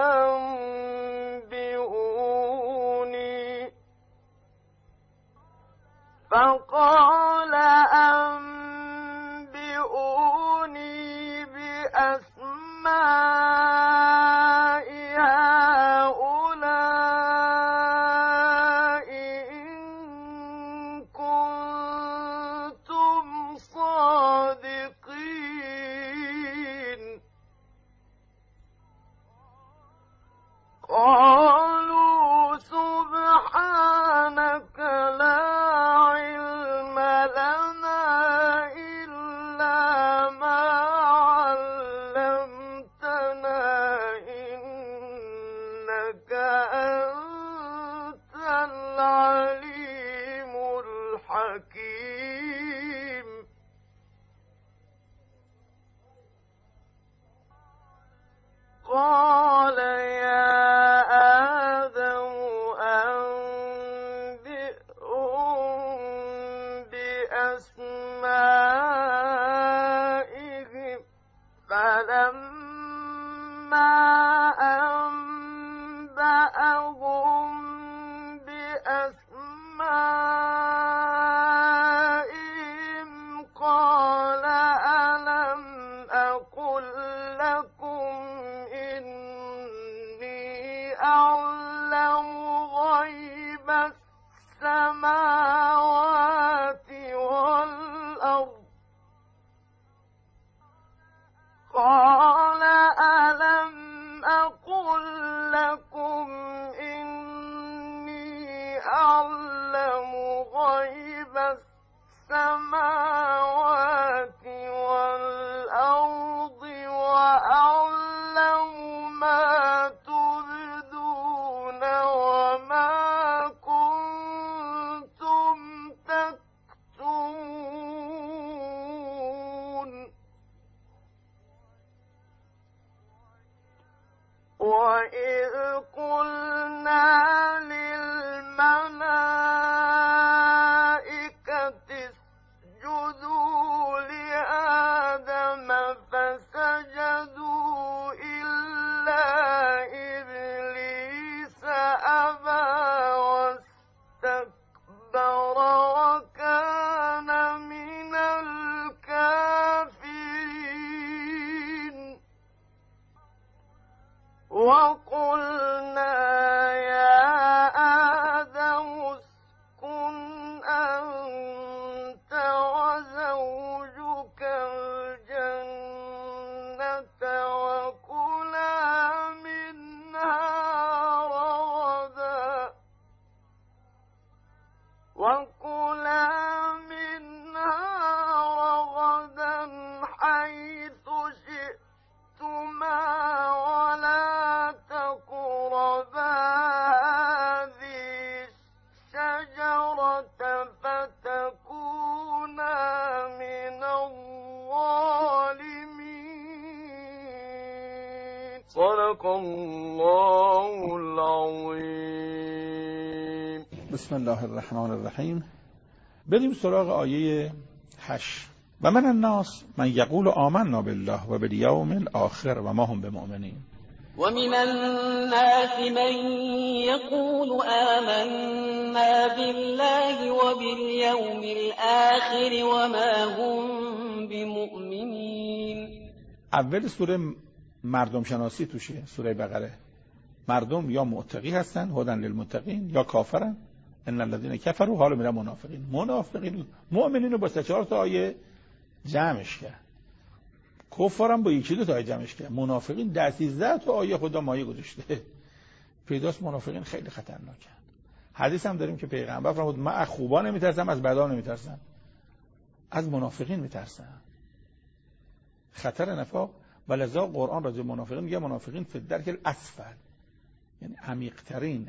أنبئوني بأسماء هؤلاء إن كنتم صادقين قالوا سبحانك لا علم لنا إلا ما علمتنا إنك أنت العليم الحكيم قال يا آدم أنبئهم بأسمائهم فلما أنبأهم بأسمائهم قال ألم أقل لكم إني أعلم غيب السماوات والأرض قال ألم أقل لكم إني أعلم غيب السماوات والأرض وأعلم ما تبدون وما كنتم تكتمون وإذ قلنا للملائكة اسجدوا لآدم فسجدوا إلا إبليس أبى واستكبر وكان من الكافرين وقلنا يا آدم اسكن أنت وزوجك الجنة وكلا منها رغدا حيث شئتما ولا تقربا هذه الشجرة فتكونا من الظالمين صدق الله العظيم. بسم الله الرحمن الرحیم. بریم سراغ آیه 8. و من الناس من یقول آمنا بالله و بالیوم الاخر و ما هم بمؤمنین. ومن الناس من يقول آمنا بالله وباليوم الآخر وما هم بمؤمنين. اول سوره مردم شناسی توشه، سوره بقره. مردم یا معتقی هستن هدن للمتقین یا کافرن ان الذين كفروا حال میرن منافقین مؤمنین رو با 3-4 تا آیه جمعش کرد، کفارم با 1-2 تا آیه جمعش کرد، منافقین 13 تا آیه خدا مایه گذاشته. پیداست منافقین خیلی خطرناکن. حدیث هم داریم که پیغمبر فرمود من از خوبا نمیترسم از بدا نمیترسم، از منافقین میترسم. خطر نفاق ولذا قرآن راجع به منافقین میگه منافقین فی الدرک الاسفل، یعنی عمیق ترین،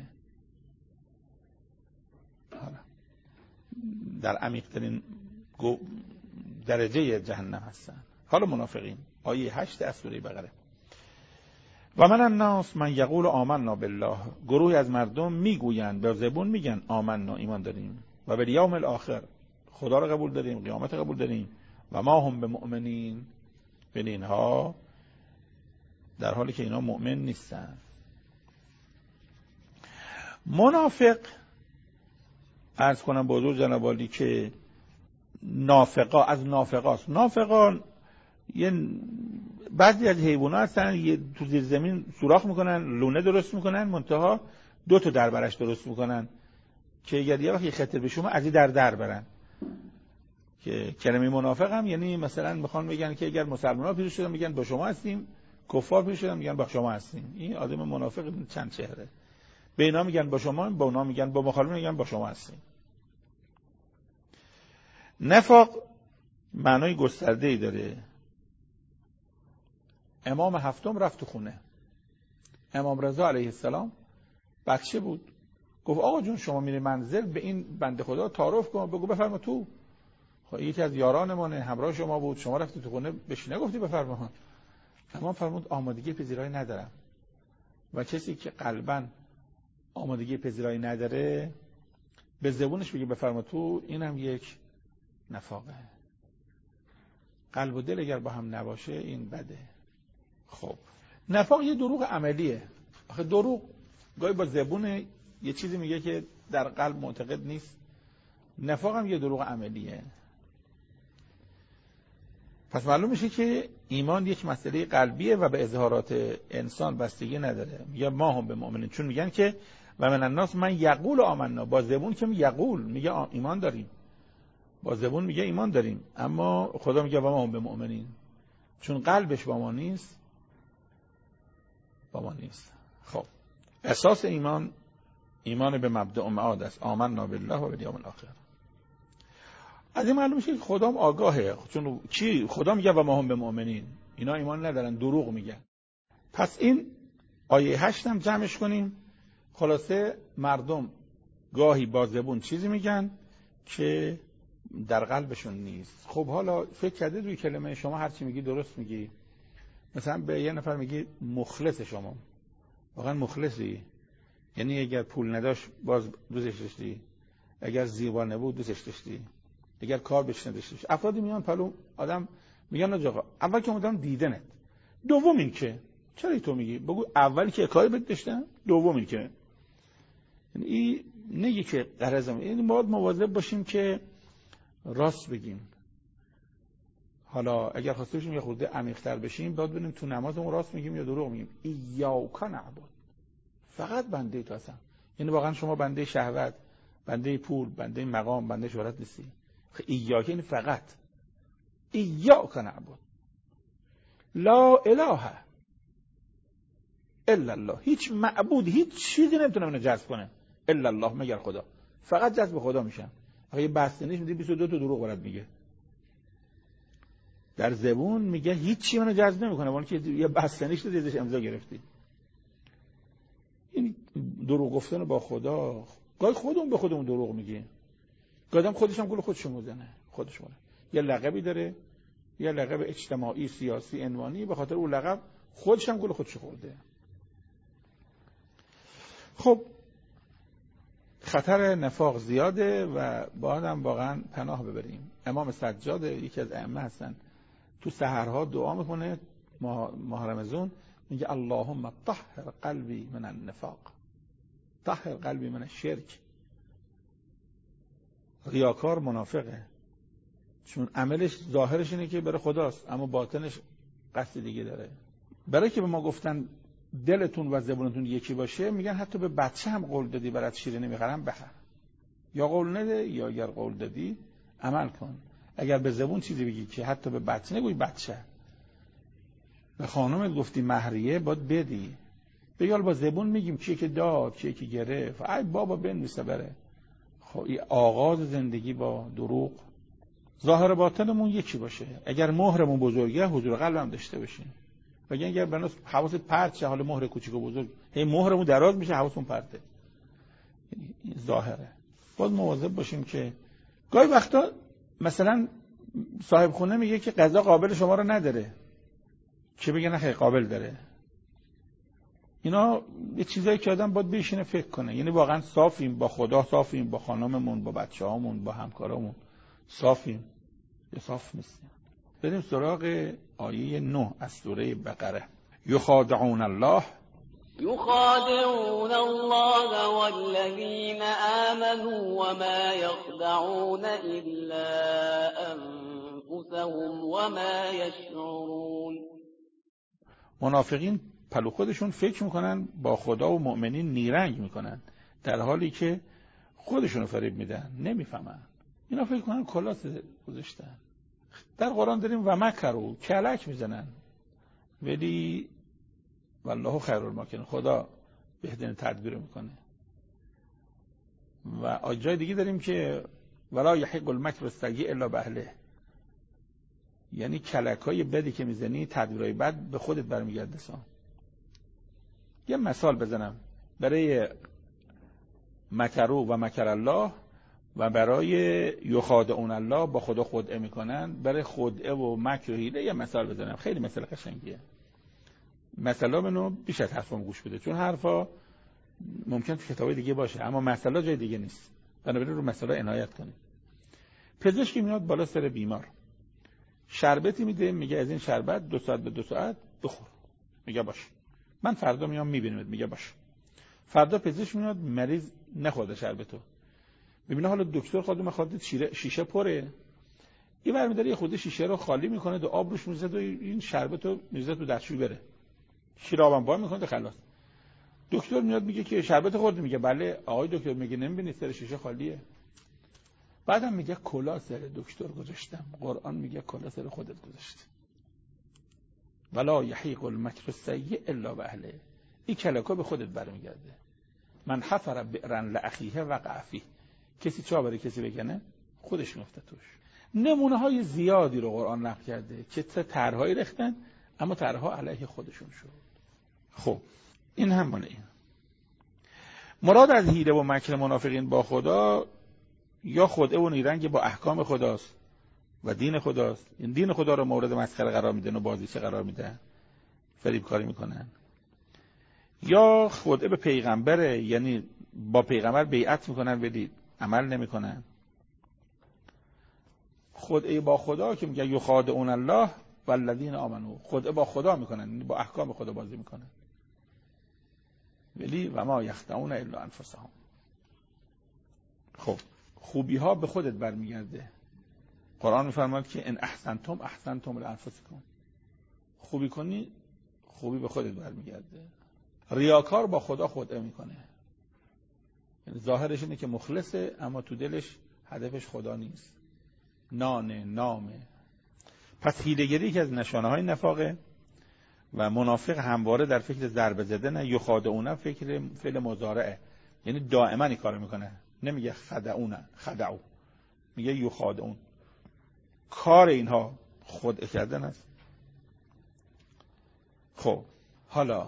در عمیق ترین درجه جهنم هستن. حالا منافقین آیه 8 از سوره بقره. و من الناس من یقول آمنا بالله، گروهی از مردم میگویند به زبون میگن آمنا ایمان داریم و بالیوم الاخر خدا رو قبول داریم قیامت قبول داریم و ما هم به مؤمنین، به اینها در حالی که اینا مؤمن نیستن. منافق عرض کنم به حضور جناب عالی که نافقا از نافقاست. نافقان یه بعضی از حیوانات هستن یه تو زیر زمین سوراخ میکنن لونه درست میکنن منتها 2 تا در برش درست میکنن که اگر یه وقت خطر به شما از این در برن. که کلمه منافق هم یعنی مثلا میخوان بگن که اگر مسلمان‌ها پیروز شدن میگن با شما هستیم، کفار پیروز شدن میگن با شما هستیم. این آدم منافق چند چهره، به اینا میگن با شما، با اونا میگن با مخالفین میگن با شما هستیم. نفاق معنای گسترده‌ای داره. امام هفتم رفت تو خونه، امام رضا علیه السلام بچه بود، گفت آقا جون شما میری منزل به این بنده خدا تعارف کن، بگو بفرما تو. خب یکی از یارانمونه همراه شما بود، شما رفتی تو خونه بهش نگفتی بفرما. امام فرمود آمادگی پذیرایی ندارم. و کسی که قلباً آمادگی پذیرایی نداره به زبونش بگه بفرما تو، اینم یک نفاقه. قلب و دل اگر با هم نباشه این بده. خب نفاق یه دروغ عملیه. آخه دروغ گاهی با زبون یه چیزی میگه که در قلب معتقد نیست. نفاق هم یه دروغ عملیه. پس معلوم میشه که ایمان یک مسئله قلبیه و به اظهارات انسان بستگی نداره. میگه ما هم به مؤمنین، چون میگن که و من الناس من یقول آمنا، با زبون که یقول میگه ایمان داریم، با زبون میگه ایمان داریم، اما خدا میگه و ما هم به مؤمنین، چون قلبش با ما نیست. خب اساس ایمان به مبدأ معاد است، آمنا بالله و بالیوم الاخر. از این معلوم میشه که خدا هم آگاهه، چون چی خدا میگه و ما هم به مؤمنین، اینا ایمان ندارن دروغ میگن. پس این آیه 8 هم جمعش کنیم. خلاصه مردم گاهی با زبون چیزی میگن که در قلبشون نیست. خب حالا فکر کرده روی کلمه شما هر چی میگی درست میگی؟ مثلا به یه نفر میگی مخلص، شما واقعا مخلصی؟ یعنی اگر پول نداشت باز دوستش داشتی، اگر زیبا نبود دوستش داشتی، اگر کار بهش نداشتی. افرادی میان پلو آدم میگن آقا اول که آدم دیدنت، دوم این که چرا تو میگی؟ بگو اولی که کاری بهت داشتن، دوم این که یعنی این نگی که غرضم. یعنی باید مواظب باشیم که راست بگیم. حالا اگر خواسته باشیم یه خورده عمیق‌تر بشیم باید ببینیم تو نمازمون راست میگیم یا دروغ میگیم. ایاک نعبد، فقط بنده تو هستم. یعنی واقعا شما بنده شهوت، بنده پول، بنده مقام، بنده شهرت نیستی. ایاک یعنی فقط. ایاک نعبد لا اله الا الله، هیچ معبود هیچ چیزی نمیتونه منو جذب کنه الا الله، مگر خدا. فقط جذب خدا میشم. آخه یه بستنیش میگه 22 تا دروغ برات میگه، در زبون میگه هیچ چی منو جذب نمیکنه، ولی که یه بستنیش رو ازش امضا گرفتی. این دروغ گفتن با خدا، گاهی خودمون به خودمون دروغ میگیم، گاهی آدم خودش هم گول خودش میزنه. یه لقبی داره، یه لقب اجتماعی سیاسی عنوانی، به خاطر اون لقب خودش هم گول خودش خورده. خب خطر نفاق زیاده و باید هم واقعا پناه ببریم. امام سجاد یکی از ائمه هستن، تو سحرها دعا میکنه ماه رمضان، میگه اللهم طهر قلبی من النفاق، طهر قلبی من الشرک. ریاکار منافقه، چون عملش ظاهرش اینه که برای خداست اما باطنش قصد دیگه داره. برای که به ما گفتن دلتون و زبونتون یکی باشه، میگن حتی به بچه هم قول دادی برات شیرینی میخرم بخر. یا قول نده، یا اگر قول دادی عمل کن. اگر به زبون چیزی بگی که حتی به بچه نگوی بچه، به خانمت گفتی مهریه باید بدی. بگال با زبون میگیم کیه که داد کیه که گرفت، ای بابا بنویسه بره. خب این آغاز زندگی با دروغ. ظاهر باطنمون یکی باشه. اگر مهرمون بزرگه حضور قلبم داشته باشیم. بگن اگر بناس حواست پرت شه، حالا مهر کوچیک و بزرگ، هی مهرمون دراز میشه حواسمون پرته. این ظاهره. باید مواظب باشیم که گاهی وقتا مثلا صاحب خونه میگه که غذا قابل شما رو نداره، چه بگه نه خیلی قابل داره. اینا یه چیزایی که آدم باید بشینه فکر کنه. یعنی واقعا صافیم با خدا، صافیم با خانممون، با بچه‌هامون، با همکارامون، صافیم یا صاف نیستیم. بریم سراغ آیه 9 از سوره بقره. یخادعون الله والذین آمنوا وما یخدعون الا انفسهم وما یشعرون. منافقین پلو خودشون فکر میکنن با خدا و مؤمنین نیرنگ میکنن، در حالی که خودشونو فریب میدن، نمیفهمن. اینا فکر کنن کلاس گذاشتن. در قرآن داریم و مکروا، کلک میزنن، ولی والله خیر الماکرین، خدا بهترین تدبیر میکنه. و جای دیگه داریم که ولا یحق المکر السیء الا باهله، یعنی کلکای بدی که میزنی، تدبیرای بد به خودت برمیگرده. یه مثال بزنم برای مکروا و مکر الله و برای یخادعون الله، با خدا خدعه میکنن. برای خدعه و مکر و حیله یه مثال بزنم، خیلی مثال قشنگیه. مثلا منو بیش از حرفم گوش بده، چون حرفا ممکن تو کتابای دیگه باشه اما مثلا جای دیگه نیست، بنابراین رو مثلا عنایت کنید. پزشکی میاد بالا سر بیمار، شربتی میده، میگه از این شربت 2 ساعت به 2 ساعت بخور. میگه باش، من فردا میام میبینمت. میگه باش. فردا پزشک میاد، مریض نخورده شربتو، میبینه حالا دکتر خودم خورده شیشه پره، این برمی‌داره یه خورده شیشه رو خالی میکنه، دو آب روش میذاره و این شربتو میذاره تو دستشویی بره، شیر آبم با میکنه خلاص. دکتر میاد میگه که شربت خورد؟ میگه بله. آقای دکتر میگه نمیبینی سر شیشه خالیه؟ بعدم میگه کلا سر دکتر گذاشتم، قرآن میگه کلا سر خودت گذاشت. ولا یحیق المکر السیء الا باهله، این کلاکا به خودت برمیگرده. من حفر بئرا لاخیه وقع فیه، کسی چا برای کسی بکنه خودش میفته توش. نمونه های زیادی رو قرآن نقل کرده که طرحهایی ریختن اما طرحها علیه خودشون شد. خب این هم مال این. مراد از حیله و مکر منافقین با خدا یا خدعه و نیرنگ با احکام خداست و دین خداست. این دین خدا رو مورد مسخره قرار میدن و بازیچه قرار میدن، فریب کاری میکنن. یا خدعه به پیغمبره، یعنی با پیغمبر بیعت میکنن ولی عمل نمیکنن. خدعه با خدا که میگه یخادعون الله والذین آمنوا، خدعه با خدا میکنن، یعنی با احکام خدا بازی میکنن، ولی و ما یخدعون الا انفسهم. خب خوبی ها به خودت برمیگرده. قرآن میفرماید که ان احسنتم احسنتم لانفسکم، خوبی کنی خوبی به خودت برمیگرده. ریاکار با خدا خدعه میکنه، یعنی ظاهرش اینه که مخلصه اما تو دلش هدفش خدا نیست، نامه. پس حیله‌گری که از نشانه های نفاقه و منافق همواره در فکر ضربه زدن. یخادعون فعل مضارعه، یعنی دائما این کارو میکنه، نمیگه خدعو، میگه یخادعون. کار اینها خدعه کردن است. خب حالا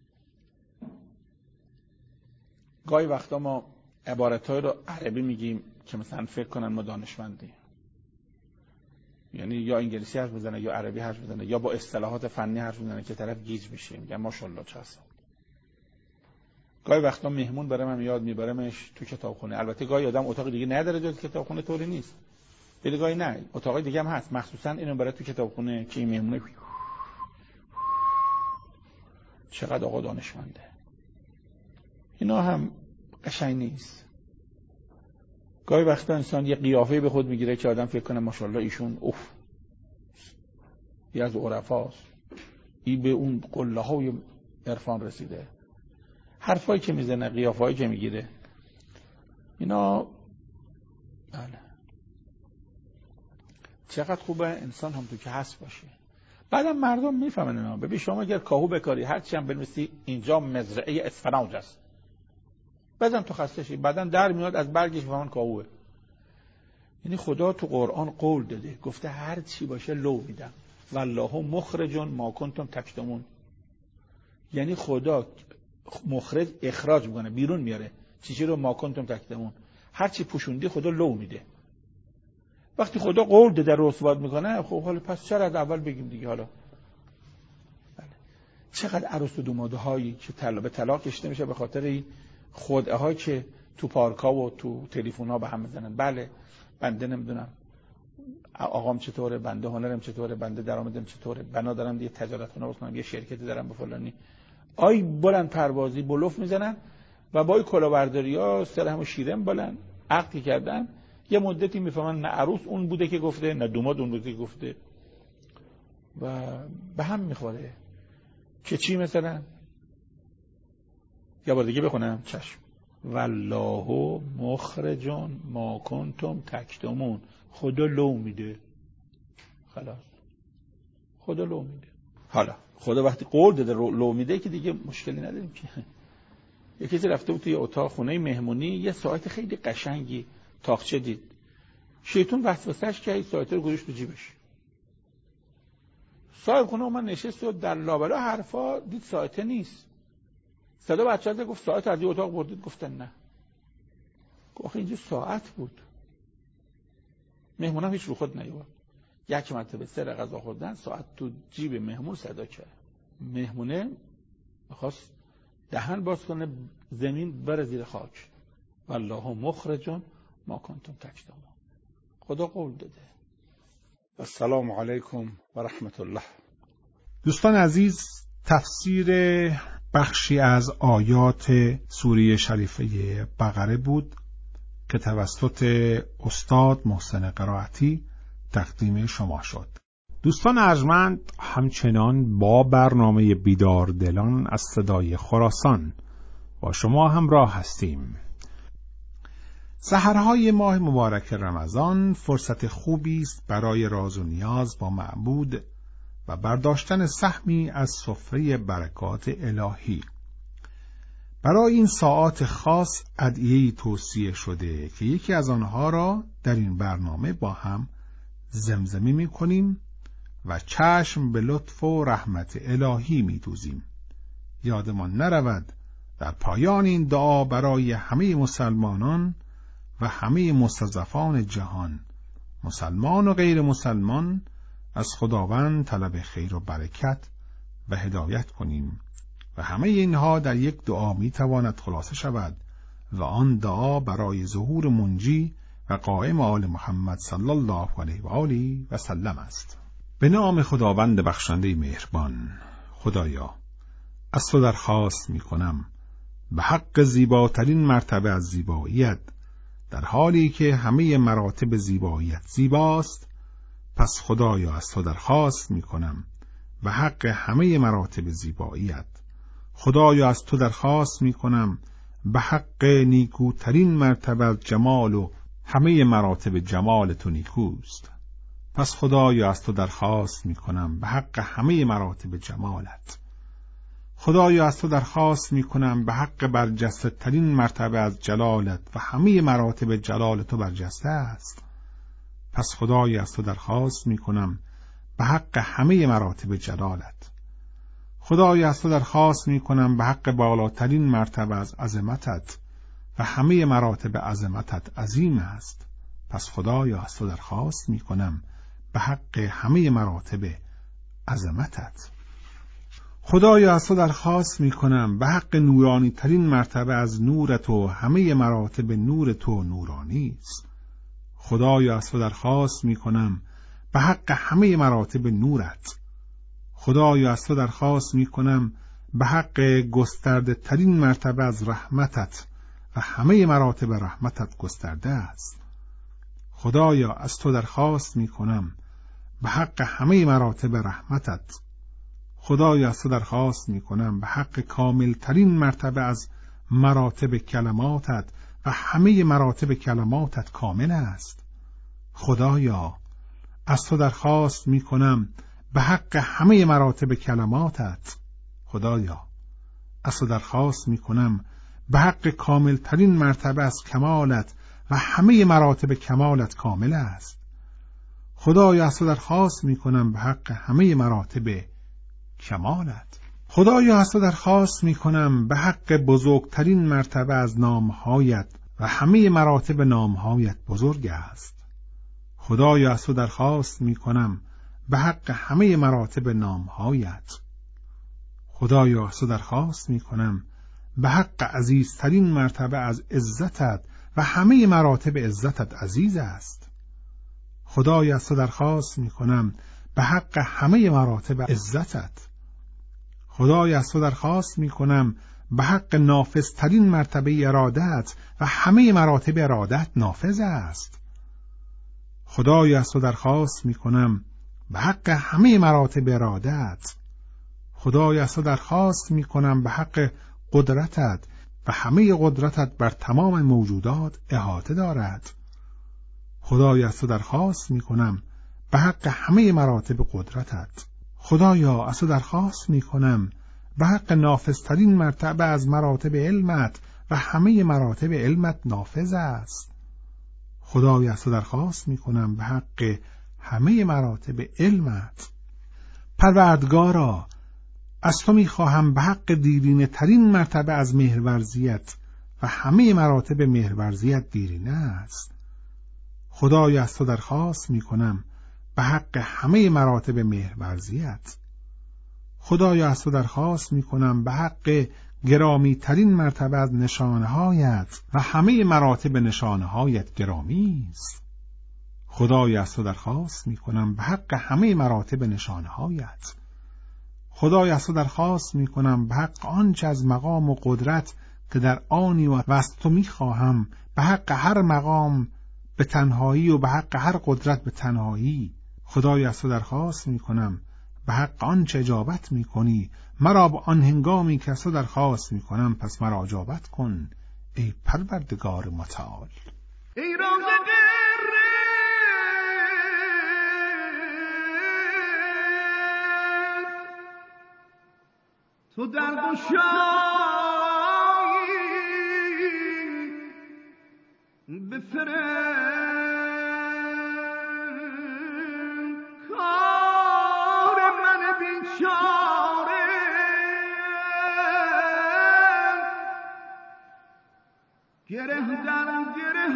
گاهی وقتا ما عبارت‌های رو عربی میگیم که مثلا فکر کنن ما دانشمندیم، یعنی یا انگلیسی حرف بزنه یا عربی حرف بزنه یا با اصطلاحات فنی حرف بزنه که طرف گیج میشه، میگه ماشاءالله چه هست. گاهی وقتا مهمون برام هم یاد میبرمش تو کتابخونه. البته گاهی آدم اتاق دیگه نداره جز کتابخونه، طوری نیست، ولی گاهی نه، اتاق دیگه هم هست، مخصوصا اینو برای تو کتابخونه که این مهمونه چقدر آقا دانشمنده. اینا هم قشنگ نیست. گاهی وقتا انسان یه قیافه به خود میگیره که آدم فکر کنه ماشاءالله ایشون اوف یه از عرفاست، این به اون قله های عرفان رسیده، حرفایی که میزنه، قیافه‌ای که میگیره، اینا بله چقدر خوبه انسان هم تو که هست باشه. بعدم مردم میفهمن اینا. ببین شما اگر کاهو بکاری هرچی هم بنویسی اینجا مزرعه اسفناج است، بعدم تو خسته شی، بعدم در میاد از برگش فهمن کاهوه. یعنی خدا تو قرآن قول داده، گفته هر چی باشه لو میدم، والله مخرج ما کنتم تکتمون. یعنی خدا مخرج اخراج میکنه، بیرون میاره چیزی رو ما کنتم تکتمون، هر چی پوشوندی خدا لو میده. وقتی خدا قول داده رو اثبات میکنه، خب حالا پس چرا از اول بگیم دیگه. حالا بله. چقدر عروس و داماده هایی که به طلاق کشیده میشه به خاطر این خدعه هایی که تو پارکا و تو تلفن ها به هم میزنن. بله بنده نمیدونم آقام چطوره، بنده هنرم چطوره، بنده درآمدم چطوره، بنا دارم یه تجارت خونه بکنم، یه شرکتی دارم به فلانی. آی بلند پروازی بلوف میزنن و با کلاهبرداری‌ها سر همو شیرم بلند عقدی کردن. یه مدتی میفهمن نه عروس اون بوده که گفته، نه دوماد اون بوده که گفته و به هم میخوره. که چی مثلا؟ یا بار دیگه بخونم؟ چشم. والله مخرج ما کنتم تکتمون. خدا لو میده، خلاص خدا لو میده. حالا خدا وقتی قول داده لو میده که دیگه مشکلی نداریم که. یه کسی رفته بود توی اتاق خونه مهمونی، یه ساعت خیلی قشنگی تاقچه دید، شیطون وسوسه‌اش کرد ساعت رو گذاشت تو جیبش. صاحب خونه اومد نشست و در لابلا حرفا دید ساعت نیست. صدا بچه‌ها گفت ساعت از این اتاق بردید؟ گفتن نه. گفت اینجا ساعت بود. مهمونم هیچ رو خود نیومد. یک مرتبه سر غذا خوردن ساعت تو جیب مهمون صدا کرد. مهمونه می‌خواست دهن باز کنه، زمین بره زیر خاک. والله مخرج ما کنتم تکتمون. خدا قول داده. السلام علیکم و رحمت الله. دوستان عزیز، تفسیر بخشی از آیات سوره شریفه بقره بود که توسط استاد محسن قرائتی تقدیم شما شد. دوستان ارجمند، همچنان با برنامه بیدار دلان از صدای خراسان با شما همراه هستیم. سحرهای ماه مبارک رمضان فرصت خوبی است برای راز و نیاز با معبود و برداشتن سهمی از سفره برکات الهی. برای این ساعات خاص ادعیه‌ای توصیه شده که یکی از آنها را در این برنامه با هم زمزمه می‌کنیم و چشم به لطف و رحمت الهی می‌دوزیم. یادمان نرود در پایان این دعا برای همه مسلمانان و همه مستضعفان جهان، مسلمان و غیر مسلمان، از خداوند طلب خیر و برکت و هدایت کنیم و همه اینها در یک دعا میتواند خلاصه شود و آن دعا برای ظهور منجی و قائم آل محمد صلی الله علیه و آله و سلم است. به نام خداوند بخشنده مهربان. خدایا، از تو درخواست میکنم به حق زیباترین مرتبه از زیباییت، در حالی که همه مراتب زیباییت زیباست، پس خدایا از تو درخواست میکنم به حق همه مراتب زیباییت، خدایا از تو درخواست میکنم به حق نیکوترین مرتبه از جمال و همه مراتب جمال تو نیکوست، پس خدایا از تو درخواست میکنم به حق همه مراتب جمالت، خدایا از تو درخواست میکنم به حق برجسته ترین مرتبه از جلالت و همه مراتب جلال تو برجسته است، پس خدایا از تو درخواست میکنم به حق همه مراتب جلالت، خدایا از تو درخواست میکنم به حق بالاترین مرتبه از عظمتت و همه مراتب عظمتت عظیم است، پس خدایا از تو درخواست میکنم به حق همه مراتب عظمتت، خدایا از تو درخواست میکنم به حق نورانی ترین مرتبه از نورت و همه مراتب نور تو نورانی است، خدایا از تو درخواست میکنم به حق همه مراتب نورت، خدایا از تو درخواست میکنم به حق گسترده ترین مرتبه از رحمتت و همه مراتب رحمتت گسترده است، خدایا از تو درخواست میکنم به حق همه مراتب رحمتت، خدایا از تو درخواست میکنم به حق کامل ترین مرتبه از مراتب کلماتت و همه مراتب کلماتت کامل است. خدایا از تو درخواست میکنم به حق همه مراتب کلماتت. خدایا از تو درخواست میکنم به حق کامل ترین مرتبه از کمالت و همه مراتب کمالت کامل است. خدایا از تو درخواست میکنم به حق همه مراتب کمالت. خدایا از تو درخواست میکنم به حق بزرگترین مرتبه از نامهایت و همه مراتب نامهایت بزرگ است. خدایا از تو درخواست میکنم به حق همه مراتب نامهایت. خدایا از تو درخواست میکنم به حق عزیزترین مرتبه از عزتت و همه مراتب عزتت عزیز است. خدایا از تو درخواست میکنم به حق همه مراتب عزتت. خدایا از تو درخواست میکنم به حق نافذترین مرتبه ارادت و همه مراتب ارادت نافذ است. خدایا از تو درخواست میکنم به حق همه مراتب ارادت. خدایا از تو درخواست میکنم به حق قدرتت و همه قدرتت بر تمام موجودات احاطه دارد. خدایا از تو درخواست میکنم به حق همه مراتب قدرتت. خدایا از تو درخواست میکنم به حق نافذترین مرتبه از مراتب علمت و همه مراتب علمت نافذ است. خدایا از تو درخواست میکنم به حق همه مراتب علمت. پروردگارا از تو میخواهم به حق دیرینه ترین مرتبه از مهرورزیت و همه مراتب مهرورزیت دیرینه است. خدایا از تو درخواست میکنم به حق همه مراتب مهرورزیت. خدایا از تو درخواست میکنم به حق گرامی ترین مرتبه از نشانه‌هایت و همه مراتب نشانه‌هایت گرامی است. خدایا از تو درخواست میکنم به حق همه مراتب نشانه‌هایت. خدایا از تو درخواست میکنم به حق آنچه از مقام و قدرت که در آنی و از تو میخواهم به حق هر مقام به تنهایی و به حق هر قدرت به تنهایی. خدایا از تو درخواست میکنم به حق آنچه اجابت میکنی مرا به آن هنگامی که از تو درخواست میکنم پس مرا اجابت کن ای پروردگار متعال. ای روز تو در گشایی بفرن کار من بیچاره گره در گره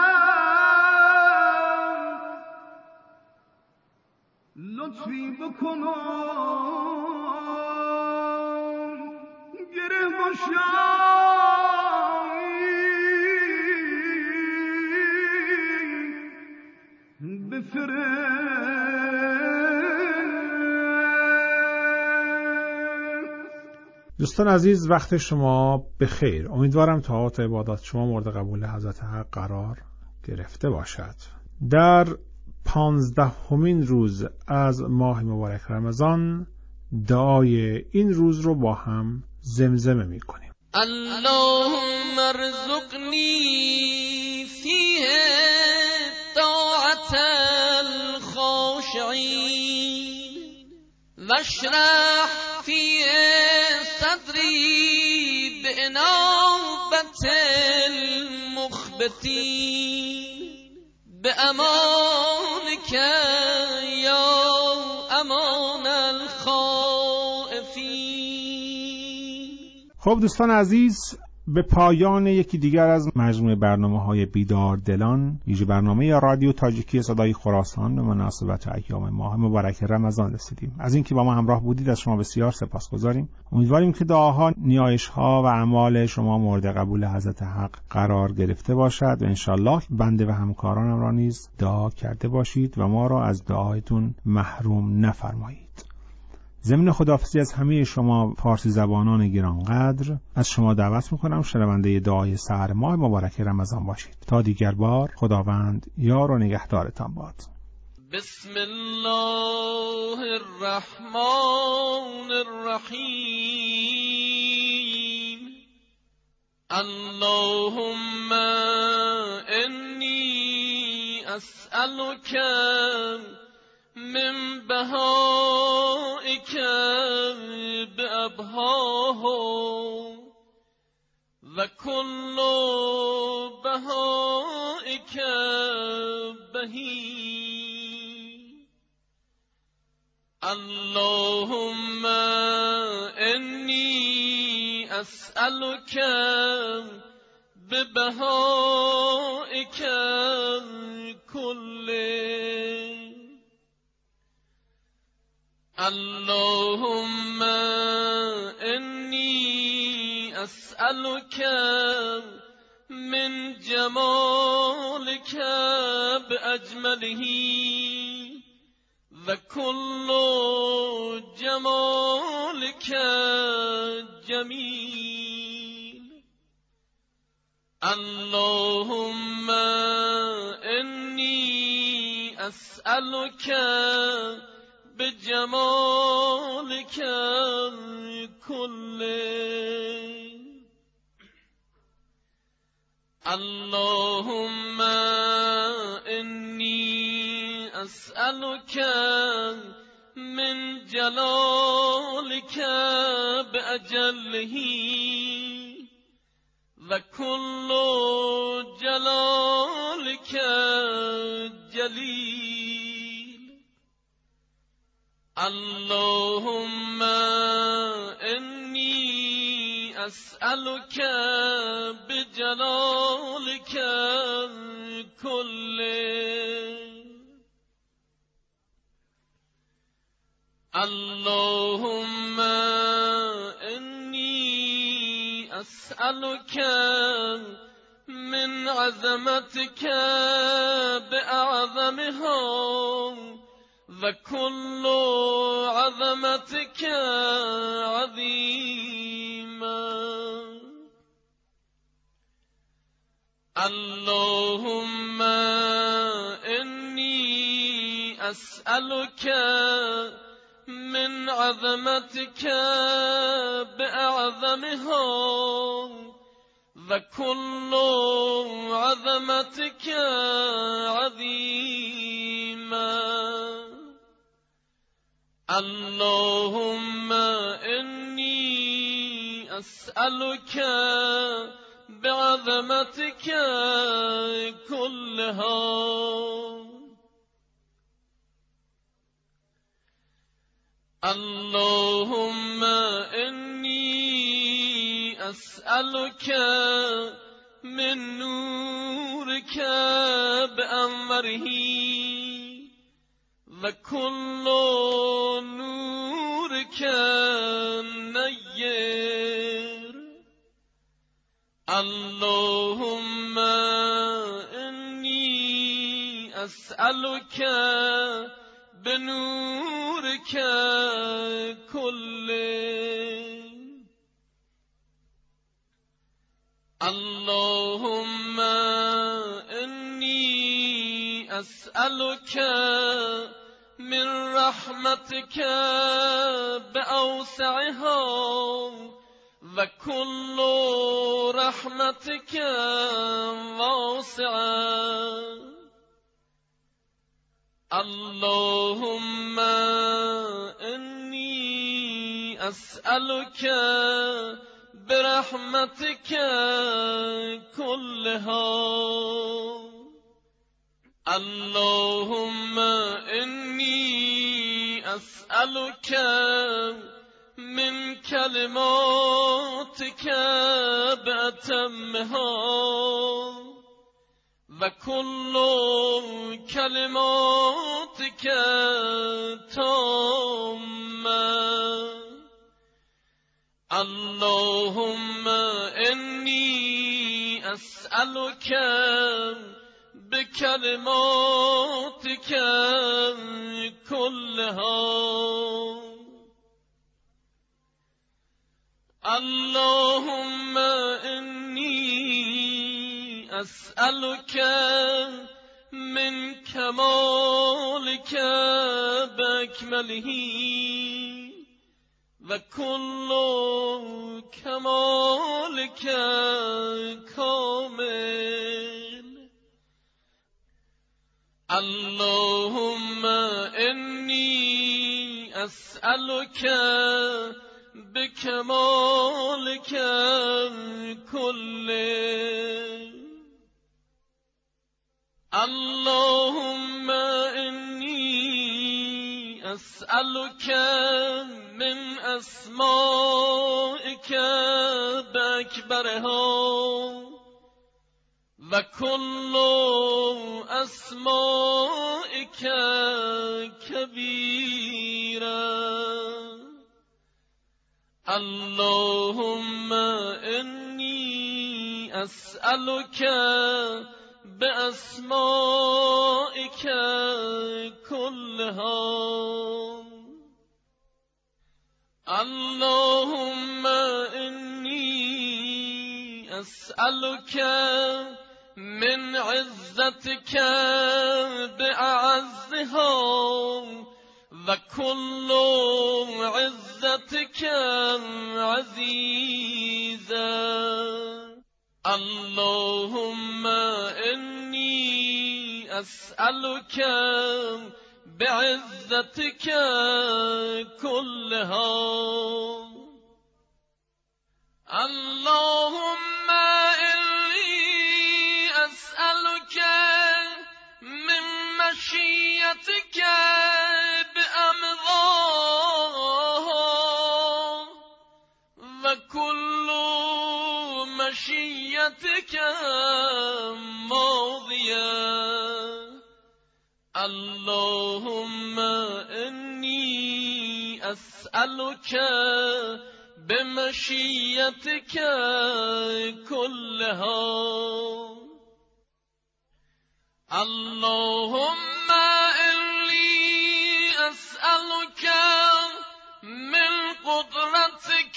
لطفی بکنم گره گشایی بفرن. دوستان عزیز وقت شما بخیر. امیدوارم طاعات عبادات شما مورد قبول حضرت حق قرار گرفته باشد. در 15مین روز از ماه مبارک رمضان دعای این روز رو با هم زمزمه می کنیم. اللهم ارزقنی فیه طاعت الخاشعین واشرح فیه صدری بانابت المخبتین بامانک یا امان الخائفین. خب دوستان عزیز به پایان یکی دیگر از مجموعه برنامه‌های بیدار دلان ویژه برنامه رادیو تاجیکی صدای خراسان به مناسبت ایام ماه مبارک رمضان رسیدیم. از اینکه با ما همراه بودید از شما بسیار سپاسگزاریم. امیدواریم که دعاها، نیایش‌ها و اعمال شما مورد قبول حضرت حق قرار گرفته باشد و انشالله بنده و همکارانم را نیز دعا کرده باشید و ما را از دعایتون محروم نفرمایید. ضمن خداحافظی از همه شما فارسی زبانان گرانقدر از شما دعوت میکنم شنونده دعای سحر ماه مبارک رمضان باشید. تا دیگر بار خداوند یار و نگهدارتان باد. بسم الله الرحمن الرحیم. اللهم انی اسألك من بهائك بأبهاه و کل بهائك بهی. اللهم انی اسألك ببهائك كله. اللهم انی اسألك من جمالك بأجمله و کل جمالك جمیل. اللهم انی اسألك بجمالك كله. اللهم انی اسألك من جلالك بأجله و کل جلالك جلیل. اللهم انی اسألك بجلالك كله. اللهم انی اسألك من عظمتك بأعظمها و کل عظمتك عظیما. اللهم انی اسألك من عظمتك بأعظمها و کل عظمتك عظیما. اللهم انی اسألك بعظمتك كلها. اللهم انی اسألك من نورك بأنوره و کل نورك نیر. اللهم انی اسألك بنورك كله. اللهم انی اسألك من رحمتك بأوسعها و کل رحمتك واسعة. اللهم انی اسألك برحمتك كلها. اللهم انی اسألك من كلماتك بأتمها و کل کلماتك تامة. اللهم انی اسألك بكلماتك كلها. اللهم انی اسألك من كمالك بأكمله وكل كمالك كامل. اللهم إني أسألك بكمالك كله. اللهم إني أسألك من أسمائك بأكبرها وكل أسمائك كبيرا. اللهم إني أسألك بأسمائك كلها. اللهم إني أسألك من عزتك بأعزها وكل عزتك عزيزا. اللهم إني أسألك بعزتك كلها. اللهم إني أسألك من مشيتك بأمضاها وكل مشيتك ماضية. اللهم إني أسألك بمشيتك كلها. اللهم إني أسألك من قدرتك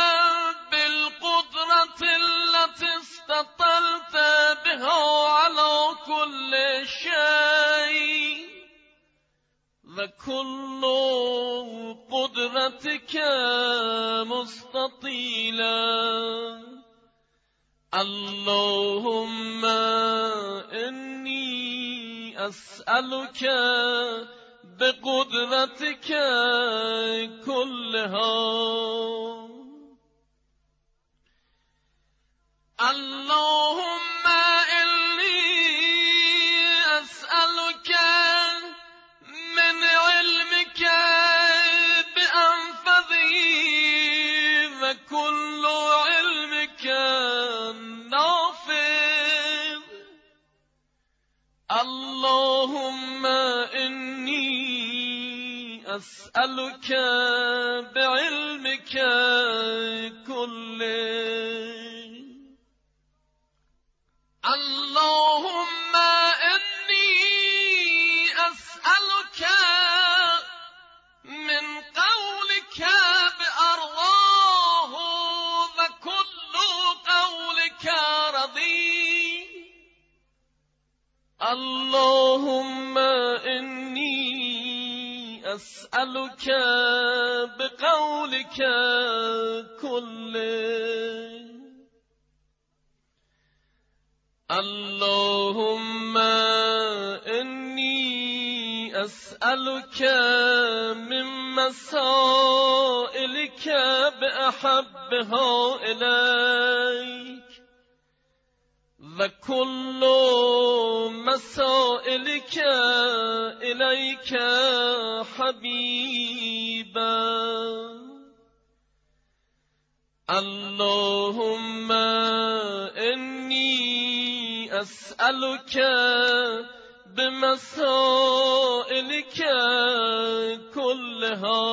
بالقدرة التي استطلت بها على كل شيء وكل قدرتك مستطيلا. اللهم إني أسألك بقدرتك كلها. اللهم إني أسألك من علمك بأنفذه وكل علمك نافذ. اللهم إني أسألك بعلمك كله. اللهم إني أسألك من قولك بأرضاه وكل قولك رضي. اللهم إني أسألك بقولك كله. اللهم إني أسألك من مسائلك بأحبها إليك وكل مسائلك إليك حبيبا. اللهم إني أسألك بمسائلك كلها.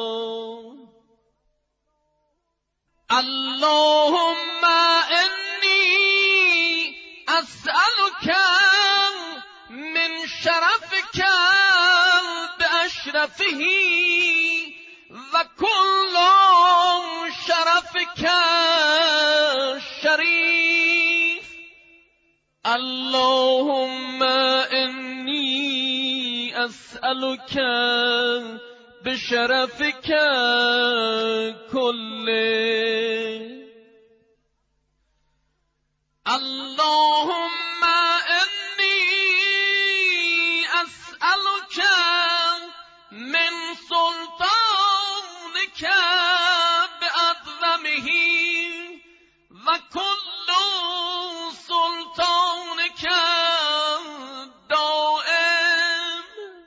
اللهم إني أسألك من شرفك بأشرفه وكل شرفك شريف. اللهم إني أسألك بشرفك كله اللهم إني أسألك من سلطانك بأعظمه وكل سلطانك دائم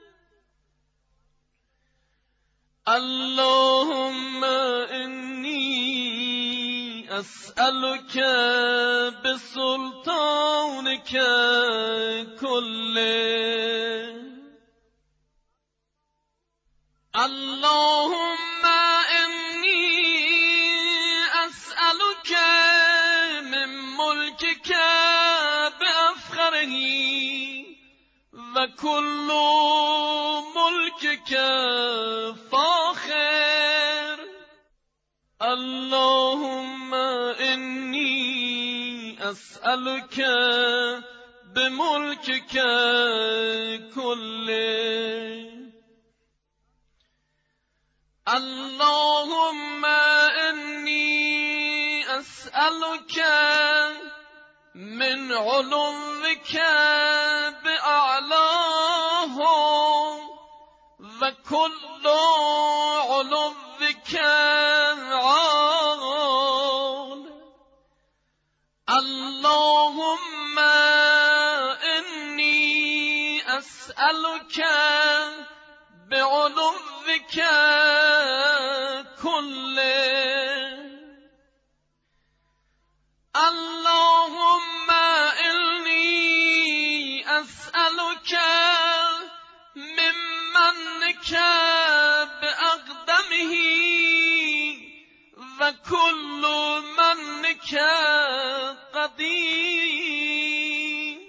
اللهم إني أسألك بسلطانك كله اللهم إني أسألك من ملكك بأفخره وكل ملكك فاخر اللهم إني أسألك بملكك كله اللهم إني أسألك من علوك بأعلاه وكل علوك عال اللهم إني أسألك بعلوك كله اللهم إني أسألك من منك بأقدمه وكل منك قديم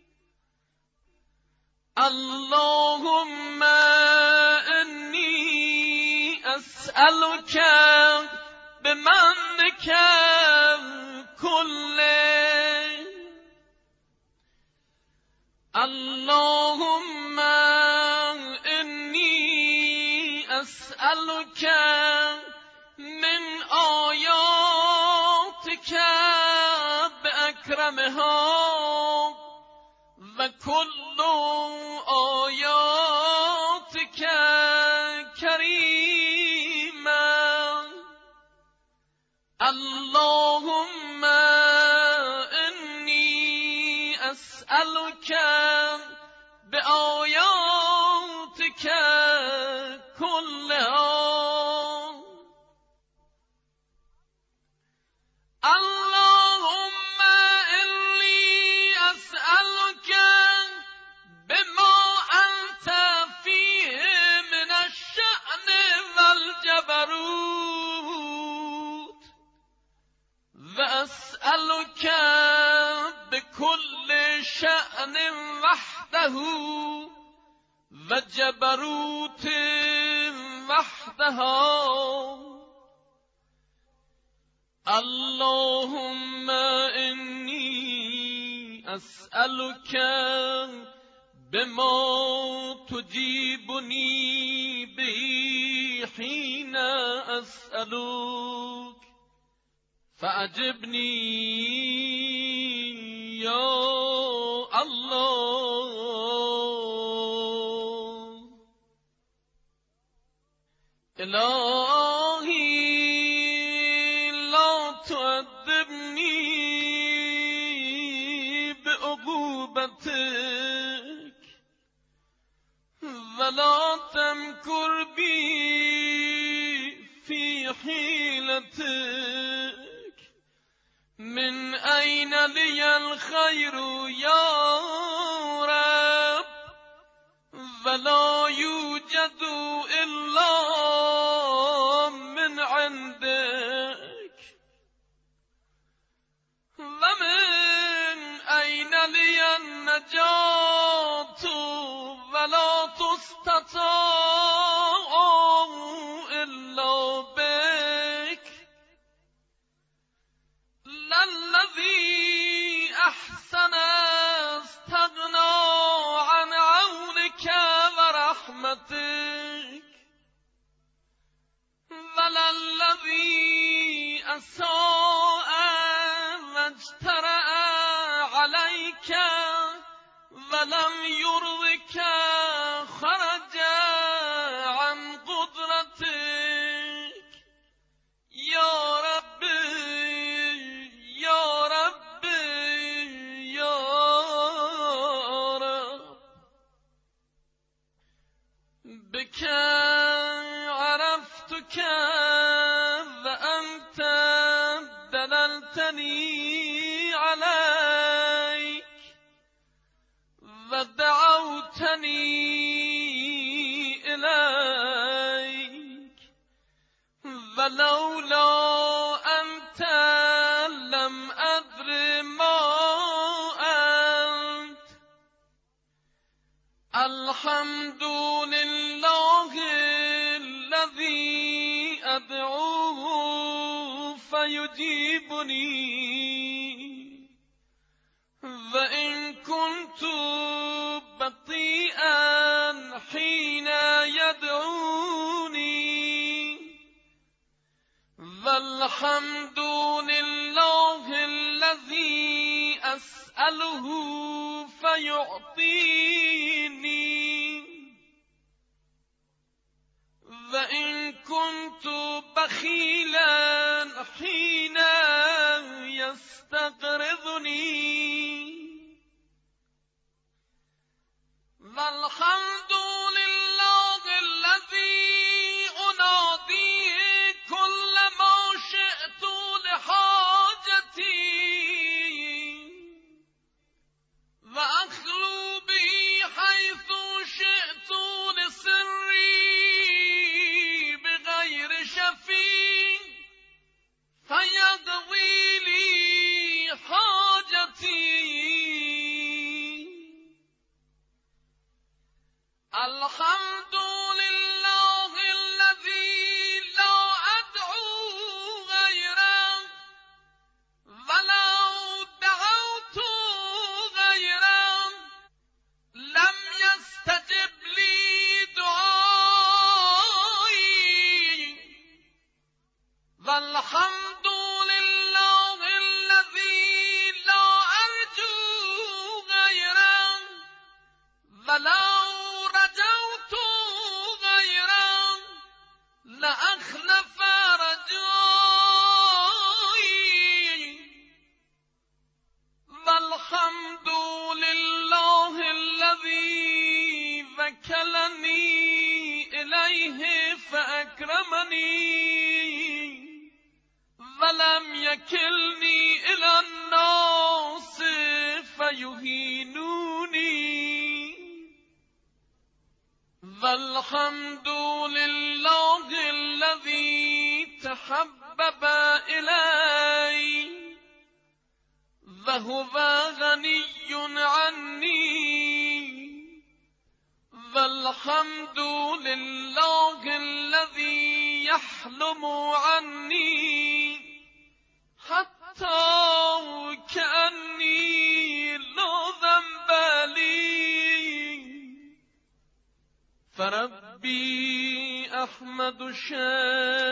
اللهم إني أسألك بمنك كله اللهم إني أسألك من آياتك بأكرمها وكل آياتك كريما اللهم إني أسألك بآياتك كلها اللهم إني أسألك بما أنت فيه من الشأن والجبروت وأسألك بكل شأن وحده وجبروت وحدها اللهم إني أسألك بما تجيبني به حين أسألك فأجبني يا الله إلهي لا تؤدبني بعقوبتك ولا تمكر بي في حيلتك من أين لي الخير يا رب ولا يوجد إلا من عندك ومن أين لي النجاة ولا تستطاع إلا بك للذي أحسن استغنى عن عونك ورحمتك عليك ولم يرضك خرج عن قدرتك يا ربي يا ربي يا رب بك عرفتك وأنت دللتني عليك ودعوتني إليك ولولا أنت لم أدر ما أنت الحمد لله الذي أدعوه فيجيبني وإن كنت بطيئا حين يدعوني والحمد لله الذي أسأله فيعطيني وإن كنت بخيلا حين يستقرضني والحمد لله الذي أنادي كل ما شئت لحاجتي وأخلو به حيث شئت لسري بغير شفيع فيقضي لي حاجتي الحمد لله الذي لا أدعو غيره ولو دعوت غيره لم يستجب لي دعائي والحمد لله الذي لا أرجو غيره ولو رجوت غيره لأخلف رجائي والحمد لله الذي وكلني إليه فأكرمني ولم يكلني إلى الناس فيهينوني والحمد لله الذي تحبب إلي وهو غني عني والحمد لله الذي يحلم عني حتى كأني لا ذنب لي فربي أحمد شيخ